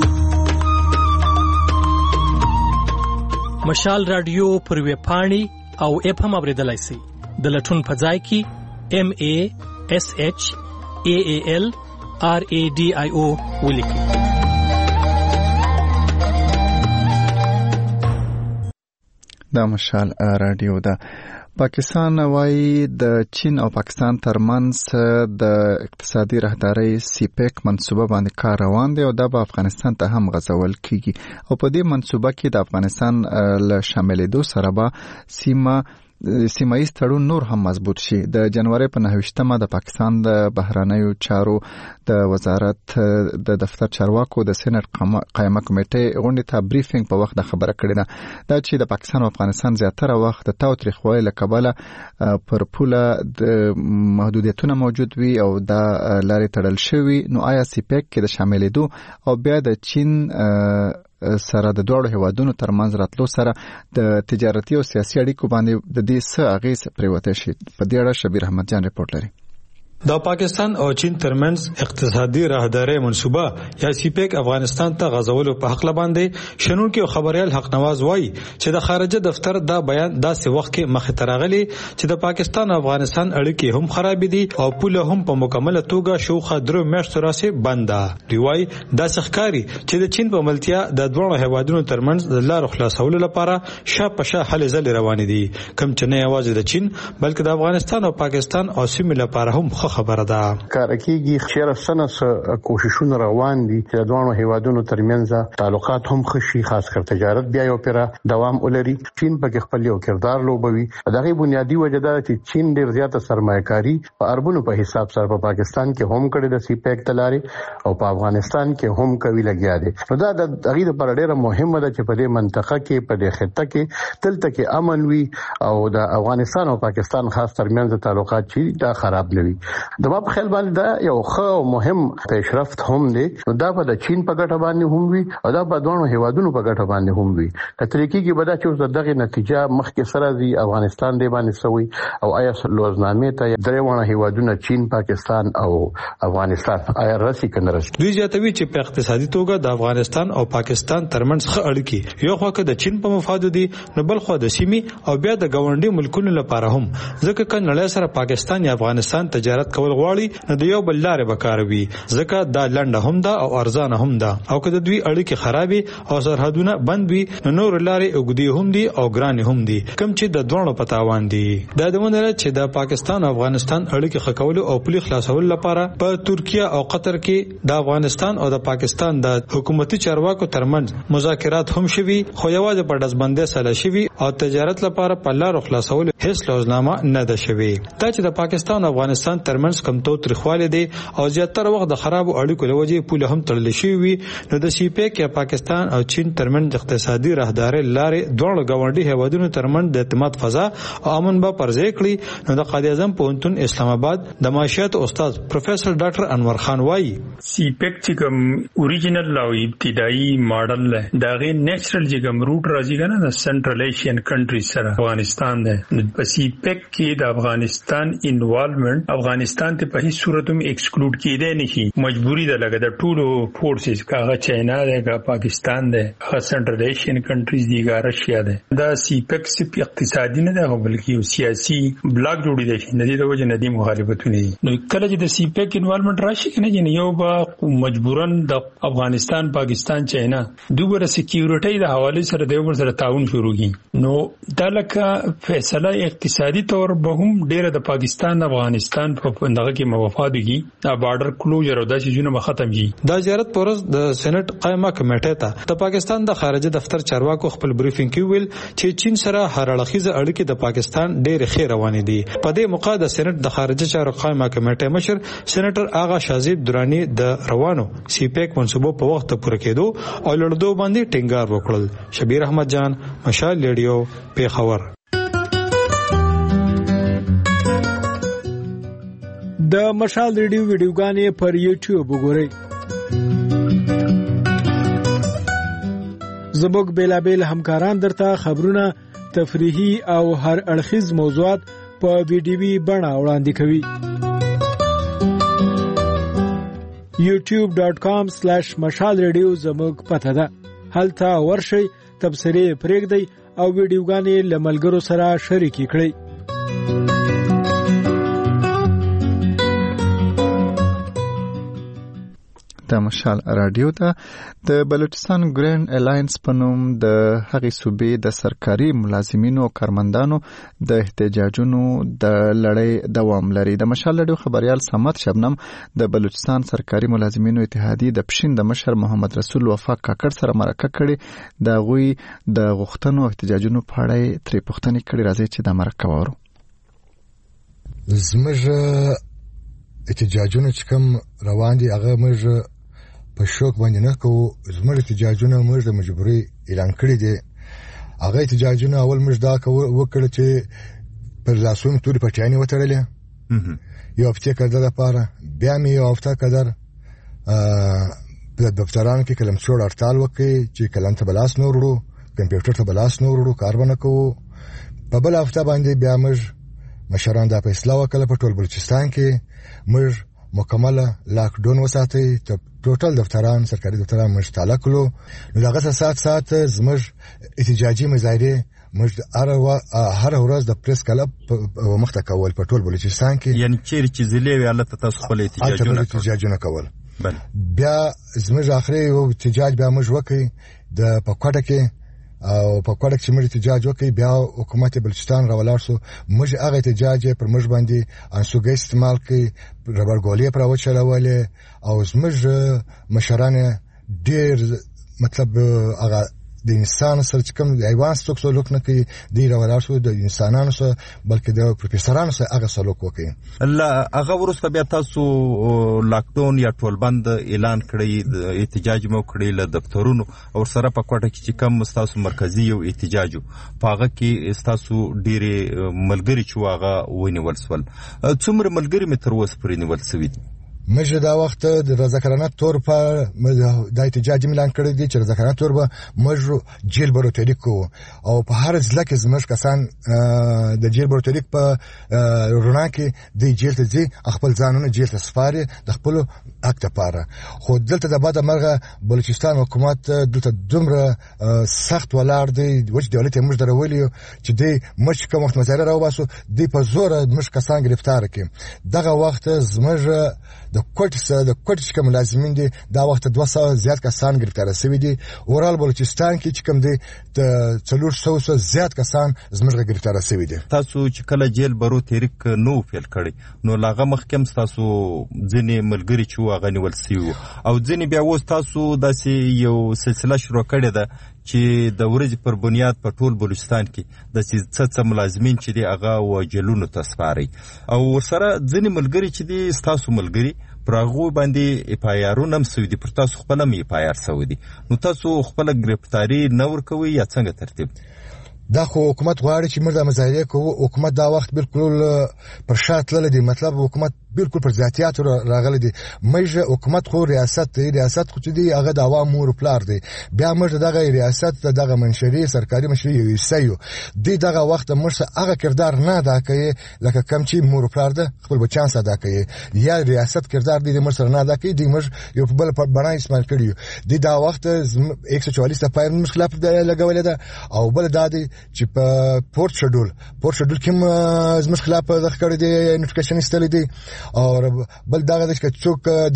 مشال رادیو پر ویب پاڼې او اپ هم اوریدلای شئ. د لټون په ځای کې ام ا اس اچ ا ا ال ار ا ډي آی او ولیکئ. دا مشال رادیو ده. پاکستان وايي د چین او پاکستان ترمنځ د اقتصادي راهدارۍ سیپیک منصوبه باندې کار روان دی او دا په افغانستان ته هم غځول کیږي او په دې منصوبه کې د افغانستان له شاملېدو سره به سیمه سیمایي تړون نور هم مضبوط شي. د جنوري په نهویشتمه د پاکستان د بهرنیو چارو د وزارت د دفتر چارواکو د سېنات قائمه کمیټې غونډې ته بریفینګ په وخت د خبره کړې ده دا چې د پاکستان او افغانستان زیاتره وخت د تاوتریخوالي له کبله پر پوله د محدودیتونه موجود وي او دا لارې تړل شوي. نو آیا سیپیک کې د شاملېدو او بیا د چین سره د دوړو هیوادونو ترمنځ راتلو سره د تجارتي او سیاسي اړیکو باندې د دې څه اغیز پریوته شي؟ په دې اړه شبیر احمد جان رپورټ لري. د پاکستان او چین ترمنځ اقتصادي راهدارۍ منصوبه یا سیپیک افغانستان ته غځولو په حق باندې شنونکو خبريال حق نواز وایي چې د خارجه دفتر دا بیان داسې وخت کې مخ ته راغلی چې د پاکستان او افغانستان اړیکې هم خراب دي او پوله هم په مکمله توګه شوخه درو میاشتو راسي بنده. دوی داسې ښکاری چې د چین په ملتیا د دوه هیوادونو ترمنځ د لارو خلاصولو لپاره شاپه شا حل ځل روان دي کوم چې نه یوازې د چین بلکې د افغانستان او پاکستان او سیمې لپاره هم خبره ده. کار کېږي چې سنه کوششونه روان دي چې د دوه هیوادونو ترمنځ تعلقات هم خشي خاص کر تجارت بیا یو پر دوام ولري. چین په خپل یو کردار لوبوي. دغه بنیادی وجه ده چې چین ډیر زیاته سرمایه‌کاري په اربونو په حساب سره په پاکستان کې هم کړی د سیپیک تلاري او په افغانستان کې هم کوي لګیا دي. نو دا د دغه لپاره ډیره مهمه ده چې په دې منطقه کې په دې خطه کې تلته کې امن وي او د افغانستان او پاکستان خاص ترمنځ تعلقات چې دا خراب نه وي. د ما په خیال باندې دا یو ښه او مهم پیشرفت هم دی. دا به د چین په ګټه باندې هم وي او دا په دوه هیوادونو په ګټه باندې هم وي. کتل کېږي به دا چې دغه نتیجه مخکې سره دی افغانستان دی باندې سوي او آیا لوزنامې ته درېونه هیوادونه چین، پاکستان او افغانستان آیا راسي کنه راسي. دوی زیاتوي چې په اقتصادي توګه د افغانستان او پاکستان ترمنځ ښه اړیکې یو خوا د چین په مفاد دي نو بل خوا د سیمې او بیا د ګاونډي ملکونو لپاره هم، ځکه ک نړۍ سره پاکستان یا افغانستان تجارت کول غواړي نو د یو بل لارې بکاروي، ځکه دا لنډه هم ده او ارزانه هم ده. او که د دوی اړیکې خرابي او سرحدونه بند وي نو نور لارې اوږدې هم دي او ګرانې هم دي، کوم چې د دوه په تاوان دي. دا د ونه چې د پاکستان او افغانستان اړیکې ښه کول او پولي خلاصول لپاره په ترکیه او قطر کې د افغانستان او د پاکستان د حکومتي چارواکو ترمنځ مذاکرات هم شوي، خو یوازې په دزبندې سره شوي او تجارت لپاره په لارو خلاصول هیڅ لوزنامه نه ده شوي. دا چې د پاکستان او افغانستان ترمنځ کم تو تریخواله دي او زیاتره وخت د خراب اړیکو لوجې پوله هم تړل شوی وي، نو د سی پی کې پاکستان او چین ترمنځ اقتصادي راهداري لارې دوه غونډي هیوادونو ترمنځ د اعتماد فضا او امن به پرځای کړي. نو د قائد اعظم پوهنتون اسلام آباد د معاشیات استاد پروفیسور ډاکټر انور خان وایي سی پی چې کوم اوریجنل او ابتدایي ماډل له دا غي نیچرل چې کوم روټ راځي کنه د سنټرل ایشین کنټریز سره افغانستان ده. په سی پی کې د افغانستان انوالومنت افغانستان ته په هیڅ صورت هم ایکسکلود کېدای نشي، مجبوری ده لګه د ټولو فورسز کاغه چاینا ده کا پاکستان ده ها سنټرل ایشین کنټریز دی کا رشیا ده. دا سی پی کې اقتصادي نه ده بلکې یو سیاسي بلاک جوړی دی چې ندی د وجه ندی مخالفتونه دي. نو کله چې د سی پی کې انوالومنت راشي کنه چې یو به مجبورن د افغانستان پاکستان چاینا دوبره سکیورټي د حواله سره د یو سره تعاون شروع کی. نو دا لکه فیصله اقتصادي تور به هم ډیره د پاکستان افغانستان په دغه کې موافقه دا بارډر کلوزر او داسې جنونه ختم شي. دا زیارت پورز د سېنات قائمه کمیټه ته د پاکستان د خارجه دفتر چارواکو خپل بریفینګ کې ویل چې چین سره هر اړخیزه اړیکې د پاکستان ډېر ښه روانې دي. په دې موقع د سېنات د خارجه چارو قائمه کمیټه مشر سېنیټر آغا شازیب درانی د روانو سی پیک منصوبو په وخت پوره کېدو او لړدو باندې ټینګار وکړل. شبیر احمد جان، مشال ریډیو، پیښور. د مشال ریډیو ویډیوګانې پر یوټیوب وګورئ. زموږ بیلابیل همکاران درته خبرونه، تفریحي او هر اړخیز موضوعات په ویډیوي بڼه وړاندې کوي. یوټیوب ډاٹ کام سلیش مشال ریډیو زموږ پته ده. هلته ورشئ، تبصرې پرېږدئ او ویډیوګانې له ملګرو سره شریکې کړئ. د مشال رادیو ته د بلوچستان ګرینډ الاینس په نوم د هغې صوبې د سرکاري ملازمینو او کارمندانو د احتجاجونو د لړۍ دوام لري. د مشال رادیو خبريال صمد شبنم د بلوچستان سرکاري ملازمینو اتحادیې د پښین د مشر محمد رسول وفا کاکړ سره مرکه کړې. د غوي د غوښتنو احتجاجونو په اړه ترې پوښتنې کړې. راځي چې د مرکه وورو. زموږ احتجاجونه چې کوم روان دي هغه موږ په شوک باندې نه کوو. زموږ احتجاجونه موږ د مجبورۍ اعلان کړي دي. هغه احتجاجونه اول موږ دا وکړه چې پر لاسونو تورې پټیانې وتړلې یو هفتې قدر لپاره، بیا مې یو هفته قدر په دفترانو کې کلم څوړ هړتال وکړي چې کلم ته بلاس نه وړو، کمپیوټر ته بلاس نه وړو، کار به نه کوو. په بل هفته باندې بیا موږ مشران دا فیصله وکړه په ټول بلوچستان کې موږ مکمله لاکډاون وساتئ، ټوټل دفتران سرکاري دفتران موږ تعالی کړو. نو دغه سات سات زموږ احتجاجي مظاهره موږ هر ورځ د پریس کلب مخته کول په ټول بلوچستان کې. یعنی چیرې چې ضلع وی حالت تاسو خپل احتجاجونه کول. بیا زموږ اخري یو احتجاج بیا موږ وکړي د پکوړه کې او په کوړه کې موږ احتجاج وکړي. بیا حکومت بلوچستان راولار سو موږ هغه احتجاج پر موږ باندې انسوګ استعمال کړي، ربر ګولې پر وچلولې او زموږ مشران ډېر مطلب هغه د انسان سره چې کوم حیوان څوک سلوک نه کوي دی راولار شو د انسانانو سره بلکې د پروفیسورانو سره هغه سلوک وکړي. الله هغه ورسته بیا تاسو لاکډاون یا ټولبند اعلان کړی د احتجاج مو کړی له دفترونو او سره په کوټه کې چې کوم تاسو مرکزی یو احتجاج پاغه کې تاسو ډیره ملګری چې واغه ونیول سول. څومره ملګری مې تر اوسه پرې نیول سوي دي؟ مجه دا وخت د رضاکارانه تور په د احتجاج اعلان کړی دی چې رضاکارانه تور به مجرو جیل بروتریک کو او په هر ځل کې زموږ کسان د جیل بروتریک په رونا کې د جیل ته ځي خپل ځانونه جیل ته سپاري د خپل حق لپاره. خو دلته د بعد مرغه بلوچستان حکومت دلته دومره سخت ولاړ دی وچ دولت موږ درولې چې دی مچ کوم وخت مزاره راو باسو دی په زور موږ کسان گرفتار کړي. دغه وخت زموږ د کوټ سره د کوټ کوم لازمین دي دا وخت دوه سوه زیات کسان گرفتار شوي دي. اورال بلوچستان کې چې کوم دي د څلور سوه زیات کسان زموږ گرفتار شوي دي. تاسو چې کله جیل برو تحریک نو فعل کړی نو لاغه مخکم تاسو ځینې ملګری چې واغ نیول سیو او ځینې بیا اوس تاسو داسې یو سلسله شروع کړې ده چې د ورځې پر بنیاد په ټول بلوچستان کې د څه څه ملازمین چې دی هغه و جیلونو ته سپاري او ورسره ځینې ملګري چې دی ستاسو ملګري پر هغوی باندې اف آی آرونه هم سوي دي پر تاسو خپل هم اف آی آر سوي دي. نو تاسو خپل گرفتاری نه ورکوئ یا څنګه ترتیب؟ دا خو حکومت غواړي چې موږ د مظاهرې کوو. حکومت دا وخت بالکل پر شا تللی دی. مطلب حکومت بالکل پر ذاتیات راغلی دی. موږ حکومت خو ریاست دی ریاست خو چې دی هغه د عوام مور پلار دی. بیا موږ دغه ریاست دغه منشري سرکاري منشري یو حصه دی. دغه وخت موږ هغه کردار نه ادا کوي لکه کم چې مور پلار ده خپل بچیان سره ادا کوي یا ریاست کردار دی موږ سره نه ادا کوي. دی موږ یو په بل بنا اسمال کړیو. دی دا وخت یک سو چوالیس د پایم مخالف لګولې ده او بل دا دی چې په پورت شډول پورت شډول کې زموږ خلاف د خکړې دی نوټیفیکیشن استل دی او بل دا د څوک د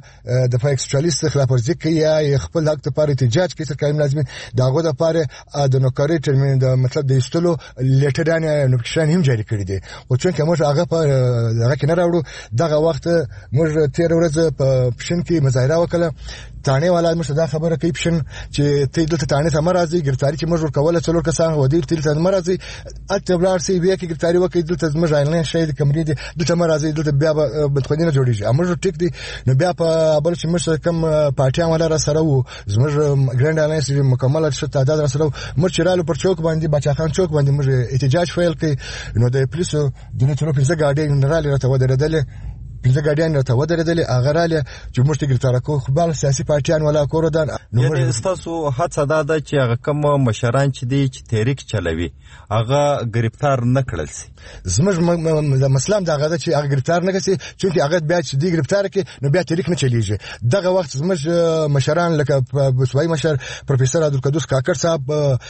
د فایکس چوالیس خلاف ورزي کوي یا خپل حق لپاره احتجاج کوي سرکاري ملازمین داغه د لپاره د نوکری ترمن د مطلب د استلو لیټرانه نوټیفیکیشن هم جاری کړی دی. او چې موږ هغه په هغه کې نه راوړو دغه وخت موږ تیر ورځ په پښین کې مظاهره وکړه. تانه والا مشه دا خبره کوي پښین چې ته دلته تانه ته مرزي ګرفتاری چې موږ ورکوله څلور کسان ودی دلته مرزي اته بلار سی بیا کې ګرفتاری وکړي دلته موږ عینه شهید کمرې دي دلته مرزي دلته بیا بدخونی نه جوړیږي. امر ټیک دی نو بیا په بل چې موږ کم پارټیان ولا را سره وو زموږ ګرانډ الانس مکمل شته تعداد را سره موږ چرالو پر چوک باندې بچاخان چوک باندې موږ احتجاج فایل کوي. نو د پولیسو د نتورو په ځای ګاډي نراله راته ودرېدل پنځه ګاډیان راته ودرېدل هغه رااله چې موږ ته ګرفتار کوو. خو بل سیاسي پارټیان ولا کوردان یعنی تاسو هڅه دا ده چې هغه کوم مشران چې دي چې تحریک چلوي هغه گرفتار نه کړل شي. زموږ مسلم دا غاده چې هغه گرفتار نه کړي چې هغه بیا چې دی گرفتار کړي نو بیا تحریک نه چلیږي. دغه وخت زموږ مشران لکه بسوای مشر پروفیسور عبدالقدوس کاکر صاحب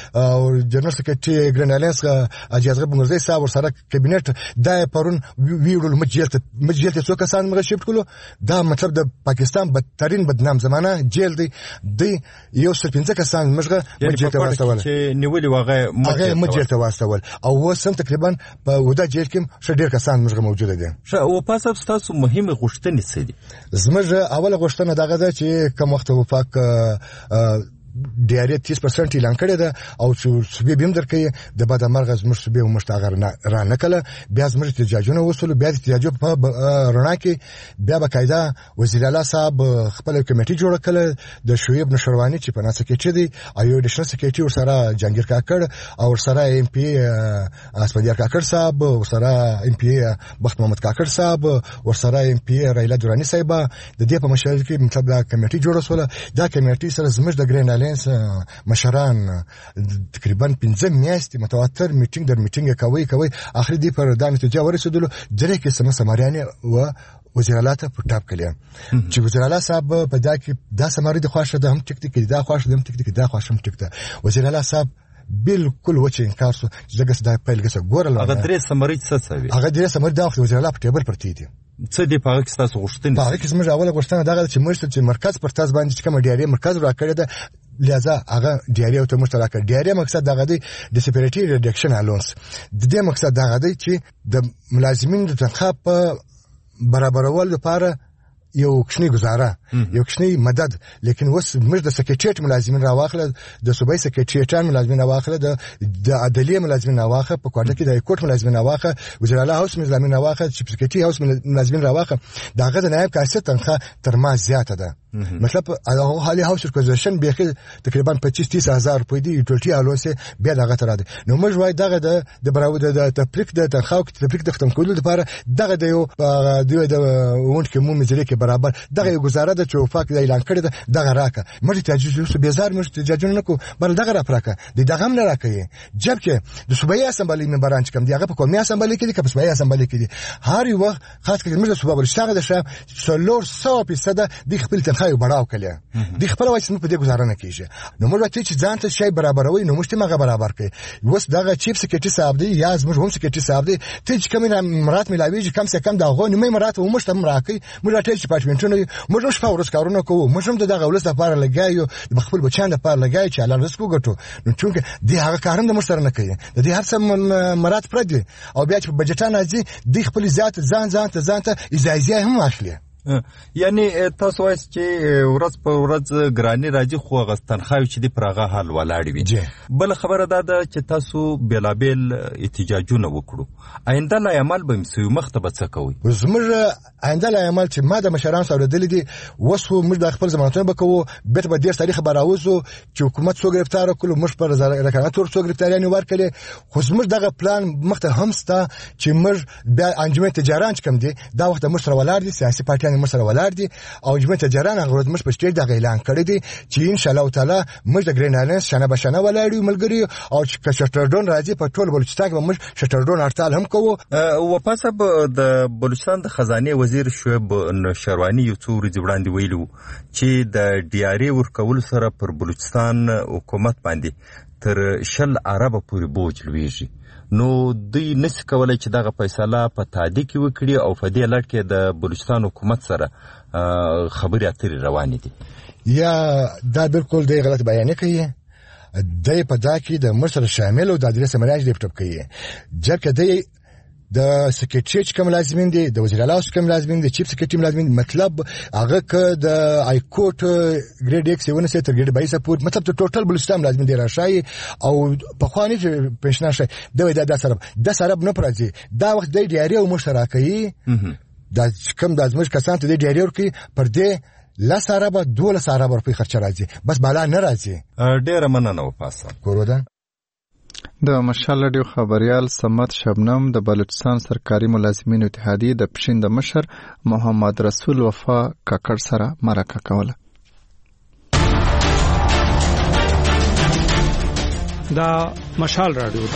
او جنرال سکرټری ګرانډ الانس اجازه بنګرزي صاحب ورسره کابینټ دا پرون ویړل مجلت مجلت څو کسان موږ شفت کولو. دا مطلب د پاکستان بدترین بدنام زمانہ جیل دی. دی یو څو پنځه کسان موږ مجلت ته واستول چې نیولې واغه مجلت ته واستول او وسم تقریبا په ودا جیل کې شډیر کسان موږ موجود دي. او پاسه تاسو مهمه غوښتنې څه دي؟ زموږ اوله غوښتنه دغه ده چې کوم وخت وفاق ډیری تیس پرسنټ اعلان کړی ده او چې به بیم درکې د بعد مرغ زموږ سبه مشتاغر نه را نکله بیا زموږ احتجاجونه وصول بیا احتجاج په رڼا کې بیا بقاعده وزیر اعلی صاحب خپل کمیټه جوړ کړه د شعیب نشروانی چې په ناسه کې چي دي ایو د شنه سکیټي ورسره جنگیر کاکړ او ورسره ایم پی اسپدیار کاکړ صاحب ورسره ایم پی بخت محمد کاکړ صاحب ورسره ایم پی رایلا دورانی صاحب د دې په مشورې کې مطلب دا کمیټه جوړه سول. دا کمیټه سره زموږ د ګرین مشران تقریبا پنځه میاشتې متواتر میټینګ در میټینګ کوي کوي اخر دی پر دا نتیجه ورسېدلو درې کې سم سماریانه و وزیر اعلی ته پټاپ کړی چې وزیر اعلی صاحب په دا کې دا سماری د خواشه ده هم ټیک ټیک دا خواشه ده هم ټیک ټیک دا خواشه هم ټیک ده. وزیر اعلی صاحب بالکل وچه انکار سو چې دغه دا پیل کسه ګورل هغه درې سمری څه څه هغه درې سمری دا وخت وزیر اعلی په ټیبل پرتی دي. څه دی په هغه کې تاسو غوښتنه؟ په هغه کې زموږ اوله غوښتنه دا چې موږ چې مرکز پر تاسو باندې چې کوم ډیری مرکز راکړی ده لہذا هغه ډیری او ته مشترک ډیری مقصد دغه دی د سپیریټی ریډکشن الونس. د دې مقصد دغه دی چې د ملازمینو د تنخواه په برابرولو لپاره یو کښنی گزاره یو کښنی مدد، لیکن اوس موږ د سکریټریټ ملازمین راواخله، د صوبایي سکریټریټان ملازمین راواخله، د د عدلیه ملازمین راواخله، په کوټه کې د کوټ ملازمین راواخله، وزیر اعلی هاوس ملازمین راواخله، چیف سکریټری هاوس ملازمین راواخله. داغه د نایب کاسه تنخواه تر ما زیاته ده. مطلب هغه حالي هاوس ریکوزیشن به تقریبا پچیس تیس هزار روپۍ دی ټولټي الوسه بیا دغه تر ده. نو موږ وای دغه د د براو د تفریق د تنخواه تفریق د ختم کولو لپاره دغه د یو د وونټ کې مو مزري کې برابر دغه یو گزاره د چوفاک د اعلان کړی دغه راکه مړ تجهیز بیزار مړ تجهیز نه کو بل دغه راپراکه د دغه هم نه راکې جبکه د صوبایي اسمبلی ممبران چې کوم دیغه په قومي اسمبلی کې دي که صوبایي اسمبلی کې دي هر یو وخت خاص کړي موږ د صوبایي بلشتاغه د شاب څلور سوه فیصد د خپل تنخواه بڑاو کړي د خپل وایي چې په دې گزاره نه کیږي. نو موږ ته چې ځان ته شی برابروي نو موږ ته مغه برابر کړي. وس دغه چیف سکریټری صاحب دی یا موږ هم سکریټری صاحب دی ته چې کوم مرات ملاویږي کم څه کم دغه نیمه مرات و موږ ته راکې موږ ته چې پاتمنټونه موږ هم شپه ورځ کارونه کوو، موږ هم دغه ولس لپاره لګایو د خپل بچان لپاره لګایو چې الله رزق وګټو. نو چونکه د هغه کارونه موږ سره نه کوي د دې هر څه مرات پر دي او بیا چې بجټان راځي د خپل ذات ځان ځان ته ځان ته ایزایزه هم اخلي. یعنی تاسو وایئ چې ورځ په ورځ ګرانی راځي خو غستنخواه چې دی پرغه حل ولاړ وي. بل خبره دا ده چې تاسو بلابل احتجاجونه وکړو، آینده لا عمل به مسو مختبه څه کوي؟ زموږ آینده لا عمل چې ما د مشران سره دلی دي وسو موږ د خپل ضمانتونه وکړو به په ډیر تاریخ براوزو چې حکومت څو گرفتار کړو موږ پر رکاناتور څو گرفتاریان ورکړي خو زموږ دغه پلان مخته هم ستا چې موږ بیا انجمن تجاران کم دي دا وخت موږ سره ولاړ دي سیاسي پارټیان موږ سره ولاړ دي او انجمن تجاران هغه موږ په سټیج دغه اعلان کړی دي چې ان شاء الله تعالی موږ د ګرین الانس شنه بشنه ولاړ یو ملګری او چې شټرډون راځي په ټول بلوچستان کې موږ شټرډون هړتال هم کوو. و پس د بلوچستان د خزانه وزیر شعیب نوشروانی یو څو ورځې وړاندې ویلو چې د ډي ار ای ورکول سره پر بلوچستان حکومت باندې تر شل عربه پورې بوج لويږي. نو دوی نس کولای چې دغه فیصله په تادی کې وکړي او په دې لړ کې د بلوچستان حکومت سره خبرې اترې روانې دي. یا دا بالکل دی غلط بیان کوي دای په دا کې د مشر شامل او د ادرس مراج لیپټاپ کوي ځکه دی د سکریټری کوم لازمین دي د وزیر اعلی کوم لازمین دي چیف سکریټری لازمین مطلب هغه ک د ای کوټ ګریډ ایکس یو نه سي تر ګریډ بایس سپورت مطلب ټول ټوټل بلوچستان لازمین دي راشي او په خواني پېښنه شي د د سره د سره نه پراځي دا وخت د ډیاري او مشترکي د کوم د ازمش کسان ته د ډیاري ورکی پر دې لا سره به دوله سره به په خرچ راځي بس بالا نه راځي. ډیره مننه و پاسه کورودان د مشال رادیو خبريال سمت شبنم د بلوچستان سرکاري ملازمینو اتحادیه د پښین د مشر محمد رسول وفا کاکړ سره مرکه کوله. دا مشال رادیو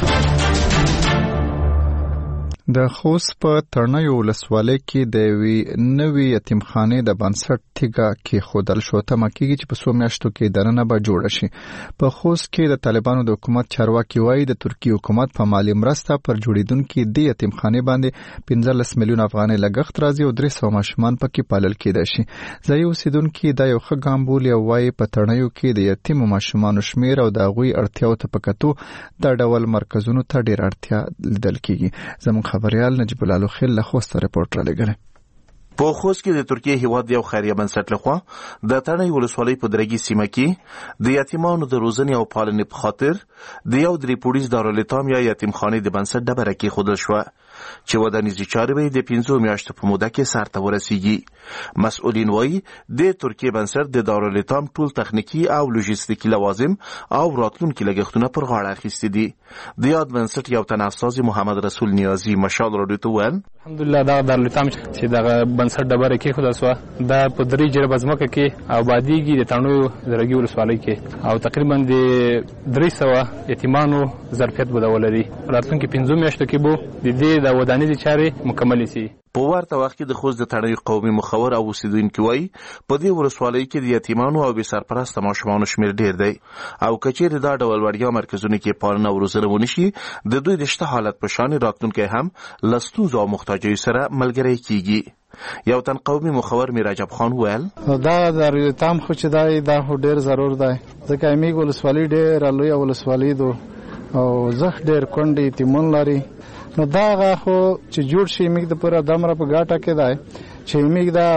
د خوست په ترنیو ولسوالۍ کې د وی نوې یتیمخانې د بنسټ تیګه کې خودل شو ته مکیږي چې په څو میاشتو کې دننه به جوړ شي. په خوست کې د طالبانو د حکومت چارواکي وایي د ترکی حکومت په مالی مرسته پر جوړیدونکو د یتیمخانې باندې پنځلس میلیون افغانۍ لګښت راځي او درې سوه ماشومان پکې پالل کېدای شي. ځای اوسیدونکو دا یو ښه ګام بولي او وایي په ترنیو کې د یتیم ماشومان شمیر او د غوي اړتیاو ته پکاتو د ډول مرکزونو ته ډیر اړتیا لیدل کېږي. زموږ خبريال نجیب الله خل له خوست رپورټ را لګره. په خوست کې د ترکیه هیواد یو خیریه بنسټ لخوا د تڼۍ ولسوالۍ په درګي سیمه کې د یتیمانو د روزنې او پالنې په خاطر د یو درې پولیس دارالایتام یا یتیمخانې د بنسټ ډبره کېښودل شوه چې ودانیزې چارې به د پنځو میاشتو په موده کې سرته ورسیږي. مسؤلین وایي د ترکیه بنسټ د دارالایتام ټول تخنیکي او لوژیستیکي لوازم او راتلونکي لګښتونه پر غاړه اخیستي دي. د یاد بنسټ یو تن استازي محمد رسول نیازي مشال راډیو ته وویل الحمدلله دا دارالایتام چې دغه بنسټ ډبره کېښودل شوه دا په درې جربه ځمکه کې آبادیږي د تڼیو درګي ولسوالۍ کې او تقریبا د درې سوه یتیمانو ظرفیت به ولري. راتلونکي پنځو میاشتو کې به د دې د ودانیزې چارې مکملې شي. په ورته وخت کې د خوست د تڼیو قومي مخور او اوسیدونکي وایي په دې ولسوالۍ کې د یتیمانو او بې سرپرسته ماشومانو شمېر ډېر دی او که چیرې دا ډول وړیا مرکزونو کې پالنه او روزنه ونه شي د دوی د شته حالت په شان راتلونکی هم له ستونزو او محتاجیو سره ملګری کیږي. یو تن قومي مخور میراجب خان ویل دا دارالایتام خو چې دی دا خو ډېر ضرور دی ځکه امیږ ولسوالۍ ډېره لویه ولسوالۍ ده او زښت ډېر کونډې یتیمان لري. نو دا هغه خو چې جوړ شي موږ د پوره دمره په ګټه کې دی چې موږ دا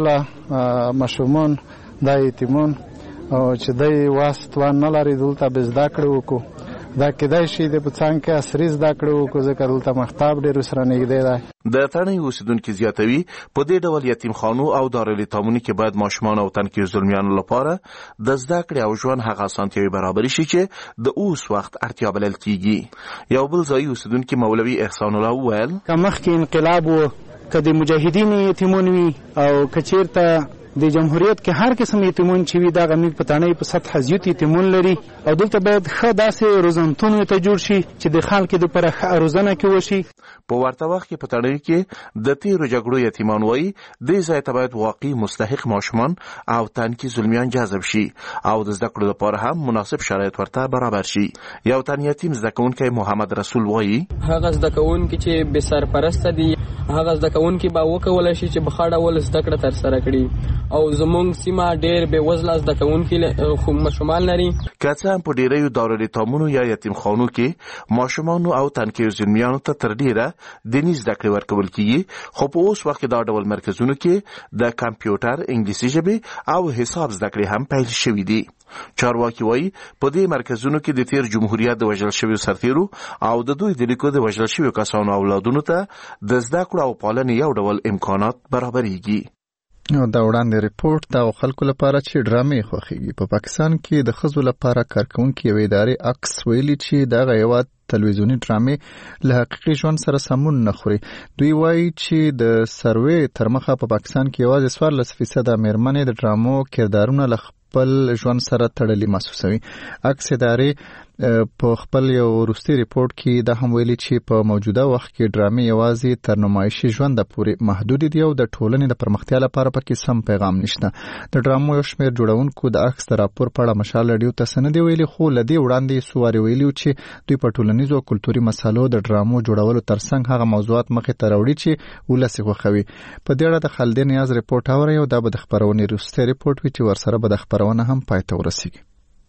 بېوزله ماشومان دا یتیمان او چې دی واسط وان نه لري دلته به زده کړې وکړو دا کېدای شي د په څنګ کې عصري زده کړې وکړو ځکه دلته مکتب ډېر ورسره نږدې دی. د تڼۍ اوسېدونکي زیاتوي په دې ډول یتیمخانو او دارالایتامونو کې باید ماشومان او تنکي زلمیانو لپاره د زده کړې او ژوند هغه اسانتیاوې برابرې شي چې د اوس وخت اړتیا بلل کېږي. یو بل ځایي اوسېدونکي مولوي احسان الله وویل که مخکې انقلاب و که د مجاهدینو یتیمون وي او که چېرته د جمهوریت کې هر قسم یتیمون چې وي دغه موږ په تڼۍ په سطحه زیات یتیمون لري او دلته باید ښه داسې روزنتونو ته جوړ شي چې د خلکو دپاره ښه روزنه کې وشي. په ورته وخت کې په تڼۍ کې د تېرو جګړو یتیمان وایي دې ځای ته باید واقعي مستحق ماشومان او تنکي زلمیان جذب شي او د زده کړو لپاره هم مناسب شرایط ورته برابر شي. یو تن یتیم زده کوونکی محمد رسول وایي هغه زده کوونکي چې بې سرپرسته دي هغه زده کوونکي به وکولی شي چې په ښه ډول زده کړه ترسره کړي او زمونږ سیمه ډېر بېوزله زده کوونکي ماشومان لري. که څه هم په ډېریو دارالایتامونو یا یتیمخانو کې ماشومانو او تنکیو زلمیانو ته تر ډېره دیني زده کړې ورکول کېږي خو په اوس وخت کې دا ډول مرکزونو کې د کمپیوټر انګلیسي ژبې او حساب زده کړې هم پیل شوي دي. چارواکي وایي په دې مرکزونو کې د تیر جمهوریت د وژل شویو سرتیرو او د دوی د لیکو د وژل شویو کسانو اولادونو ته د زده کړو او پالنې یو ډول امکانات برابرېږي. نو دا وړاندې ریپورت د خلکو لپاره چې ډرامې خوښيږي. په پاکستان کې د ښځو لپاره کارکونکي یوې ادارې عکس ویلي چې دغه هیواد تلویزیونی ډرامې له حقیقي ژوند سره سمون نه خوري. دوی وایي چې د سروې تر مخه په پاکستان کې یوازې څوارلس فیصده مېرمنې د ډرامو کردارونه له خپل ژوند سره تړلي محسوسوي. عکس ادارې په خپل یو وروستي ریپورت کې دا هم ویلي چې په موجوده وخت کې ډرامې یوازې تر نمایشي ژونده پورې محدود دي او د ټولنې د پرمختیا لپاره پکې سم پیغام نشته. د ډرامو یو شمېر جوړونکو د عکس د راپور په اړه مشال رادیو ته څه نه دي ویلي خو له دې وړاندې څو وارې ویلي چې دوی په ټولنیزو او کلتوري مسالو د ډرامو جوړولو ترڅنګ هغه موضوعات مخې ته راوړي چې ولس یې خوښوي. په دې اړه د خالد نیاز ریپورټ اورئ او دا به د خپرونې وروستی ریپورټ وي چې ورسره به د خپرونه هم پای ته ورسیږي.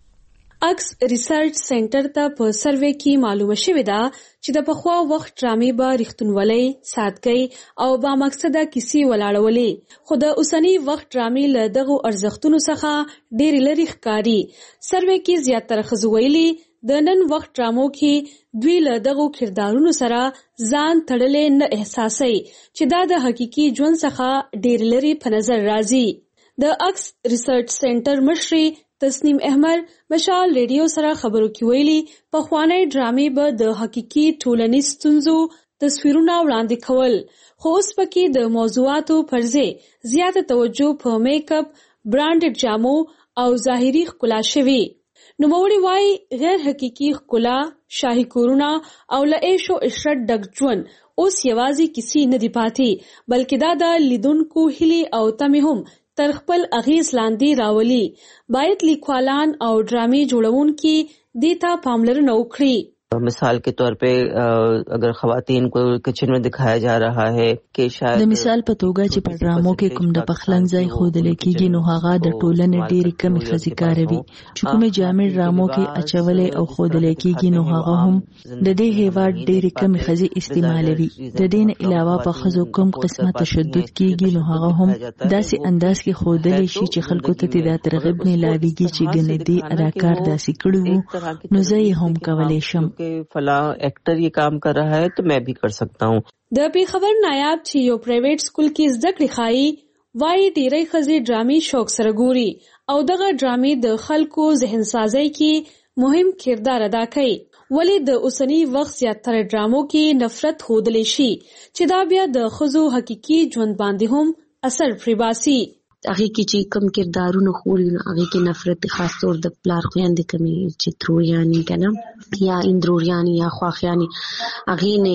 اکس ریسرچ سنټر ته په سروې کې معلومه شوې ده چې د پخوا وخت ډرامې به رښتونولۍ، سادګۍ او با مقصده کیسې ولاړولې خو د اوسنی وخت ډرامې له دغو ارزښتونو څخه ډېرې لرې ښکاري. سروې کې زیاتره ښځو ویلي د نن وخت ډرامو کې دوی له دغو کردارونو سره ځان تړلې نه احساسوي چې دا د حقیقي ژوند څخه ډېر لرې په نظر راځي. د اکس ریسرچ سنټر مشري تسنیم احمد مشال ریډیو سره خبرو کې ویلي پخوانۍ ډرامې به د حقیقي ټولنیز ستونزو تصویرونه وړاندې کول خو اوس پکې د موضوعاتو پر ځای زیاته توجه په میک اپ، برانډډ جامو او ظاهري ښکلا شوې. نوموړي وایي غیر حقیقي ښکلا، شاهي کورونه او له عیش و عشرت ډک ژوند اوس یوازې کیسې نه دي پاتې بلکې دا د لیدونکو هیلې او تمې هم تر خپل اغیز لاندې راولي. باید لیکوالان او ډرامې جوړونکي دې ته پاملرنه وکړي. مثال के तौर पे अगर خواتین को کچن में दिखाया जा रहा है कि شاید د مثال په توګه چې په ډرامو کې کوم د پخلنځای ښودل کېږي نو هغه د ټولنې ډېرې کمې ښځې کاروي چې کومې جامې ډرامو کې اچولې او ښودل کېږي نو هغه هم د دې هیواد ډېرې کمې ښځې استعمالوي. د دې نه علاوه په ښځو کوم قسمه تشدد کېږي نو هغه هم داسې انداز کې ښودل شي چې خلکو ته د ترغیب نه لاویږي چې ګنې دې اداکار داسې کړي وو نو زه یې هم کولی شم کہ فلاں ایکٹر یہ کام کر رہا ہے تو میں بھی کر سکتا ہوں. د پیښور نایاب چې یو پرایویټ سکول کې زده کړې ښایي وایي ډېری ښځې ډرامې شوق سره ګوري او دغه ډرامې د خلکو ذهن سازۍ کې مهم کردار ادا کوي. ولې د اوسني وخت زیاتره ډرامو کې نفرت ښودلی شي چې دا بیا د ښځو حقیقي ژوند باندې هم اثر پرې باسي. هغه کې چې کم کردارونه خوري نو هغه کې نفرت خاص طور د پلار خويندې کمی چې تروریانی کنه یا اندروریانی یا خواخیانی هغه نه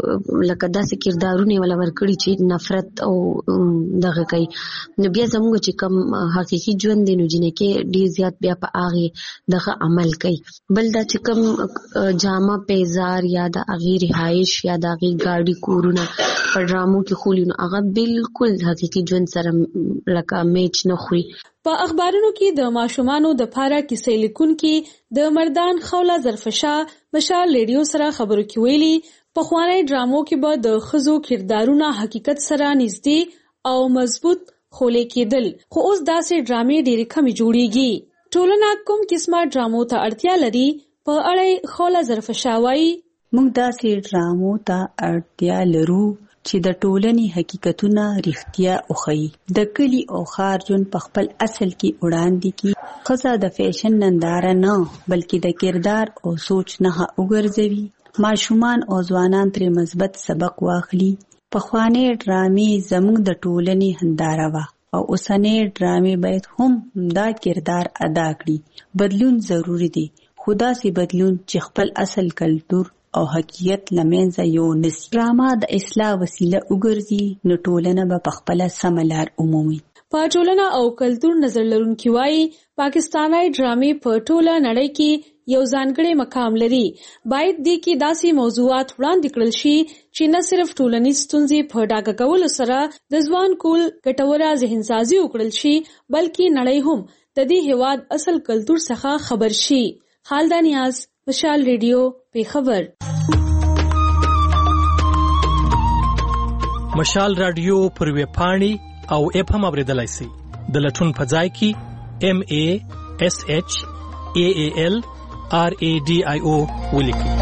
لکه داسې کردارونه ولا ورکړي چې نفرت او دغه کوي. نو بیا زموږ چې کم حقيقي ژوند دی نو جنې کې ډیر زیات بیا په هغه دغه عمل کوي. بل دا چې کم جامه پیزار یا د هغه رهایش یا د هغه گاډي کورونه په ډرامو کې خولي نو هغه بالکل حقيقي ژوند سره لکه میچ نه خوري. په اخبارونو کې د ماشومانو د پاره کیسې لیکونکي د مردان خوله ظرفشاه مشال ریډیو سره خبرو کې ویلي پخوانۍ ډرامو کې به د ښځو کردارونه حقیقت سره نږدې او مضبوط خولې کېدل، خو اوس داسې ډرامې ډېرې کمې جوړیږي. ټولنه کوم قسمه ډرامو ته اړتیا لري؟ په اړه خوله ظرفشا وایي موږ داسې ډرامو ته اړتیا لرو چې د ټولنې حقیقتونه رښتیا وښيي، د کلي او ښار ژوند په خپل اصل کې وړاندې کړي. ښځه د فیشن ننداره نه بلکې د کردار او سوچ نه وګرځوي. ماشومان او ځوانان ترې مثبت سبق واخلي. پخوانۍ ډرامې زموږ د ټولنې هنداره وه او اوسنۍ ډرامې باید هم دا کردار ادا کړي. بدلون ضروري دی، خو داسې بدلون چې خپل اصل کلتور او حقیقت لمنځه یو نسی. ډرامه د اصلاح وسیله وګرځي نو ټولنه به په خپله سمه لار ومومي. په ټولنه او کلتور نظر لرونکي وایي پاکستاني ډرامې په ټوله نړۍ کې یو ځانګړی مقام لري. باید دې کې داسې موضوعات وړاندې کړل شي چې نه صرف ټولنیز ستونزې په ډاګه کولو سره د ځوان کول ګټوره ذهنسازي وکړل شي، بلکې نړۍ هم د دې هیواد اصل کلتور څخه خبر شي. خالده نیاز، مشال ریډیو، پیښور. مشال رادیو پر ویب پاڼې او اپ هم اوریدلای شئ. د لټون په ځای کې ایم ای ایس ایچ ای ای ایل آر ای ډي آی او ولیکئ.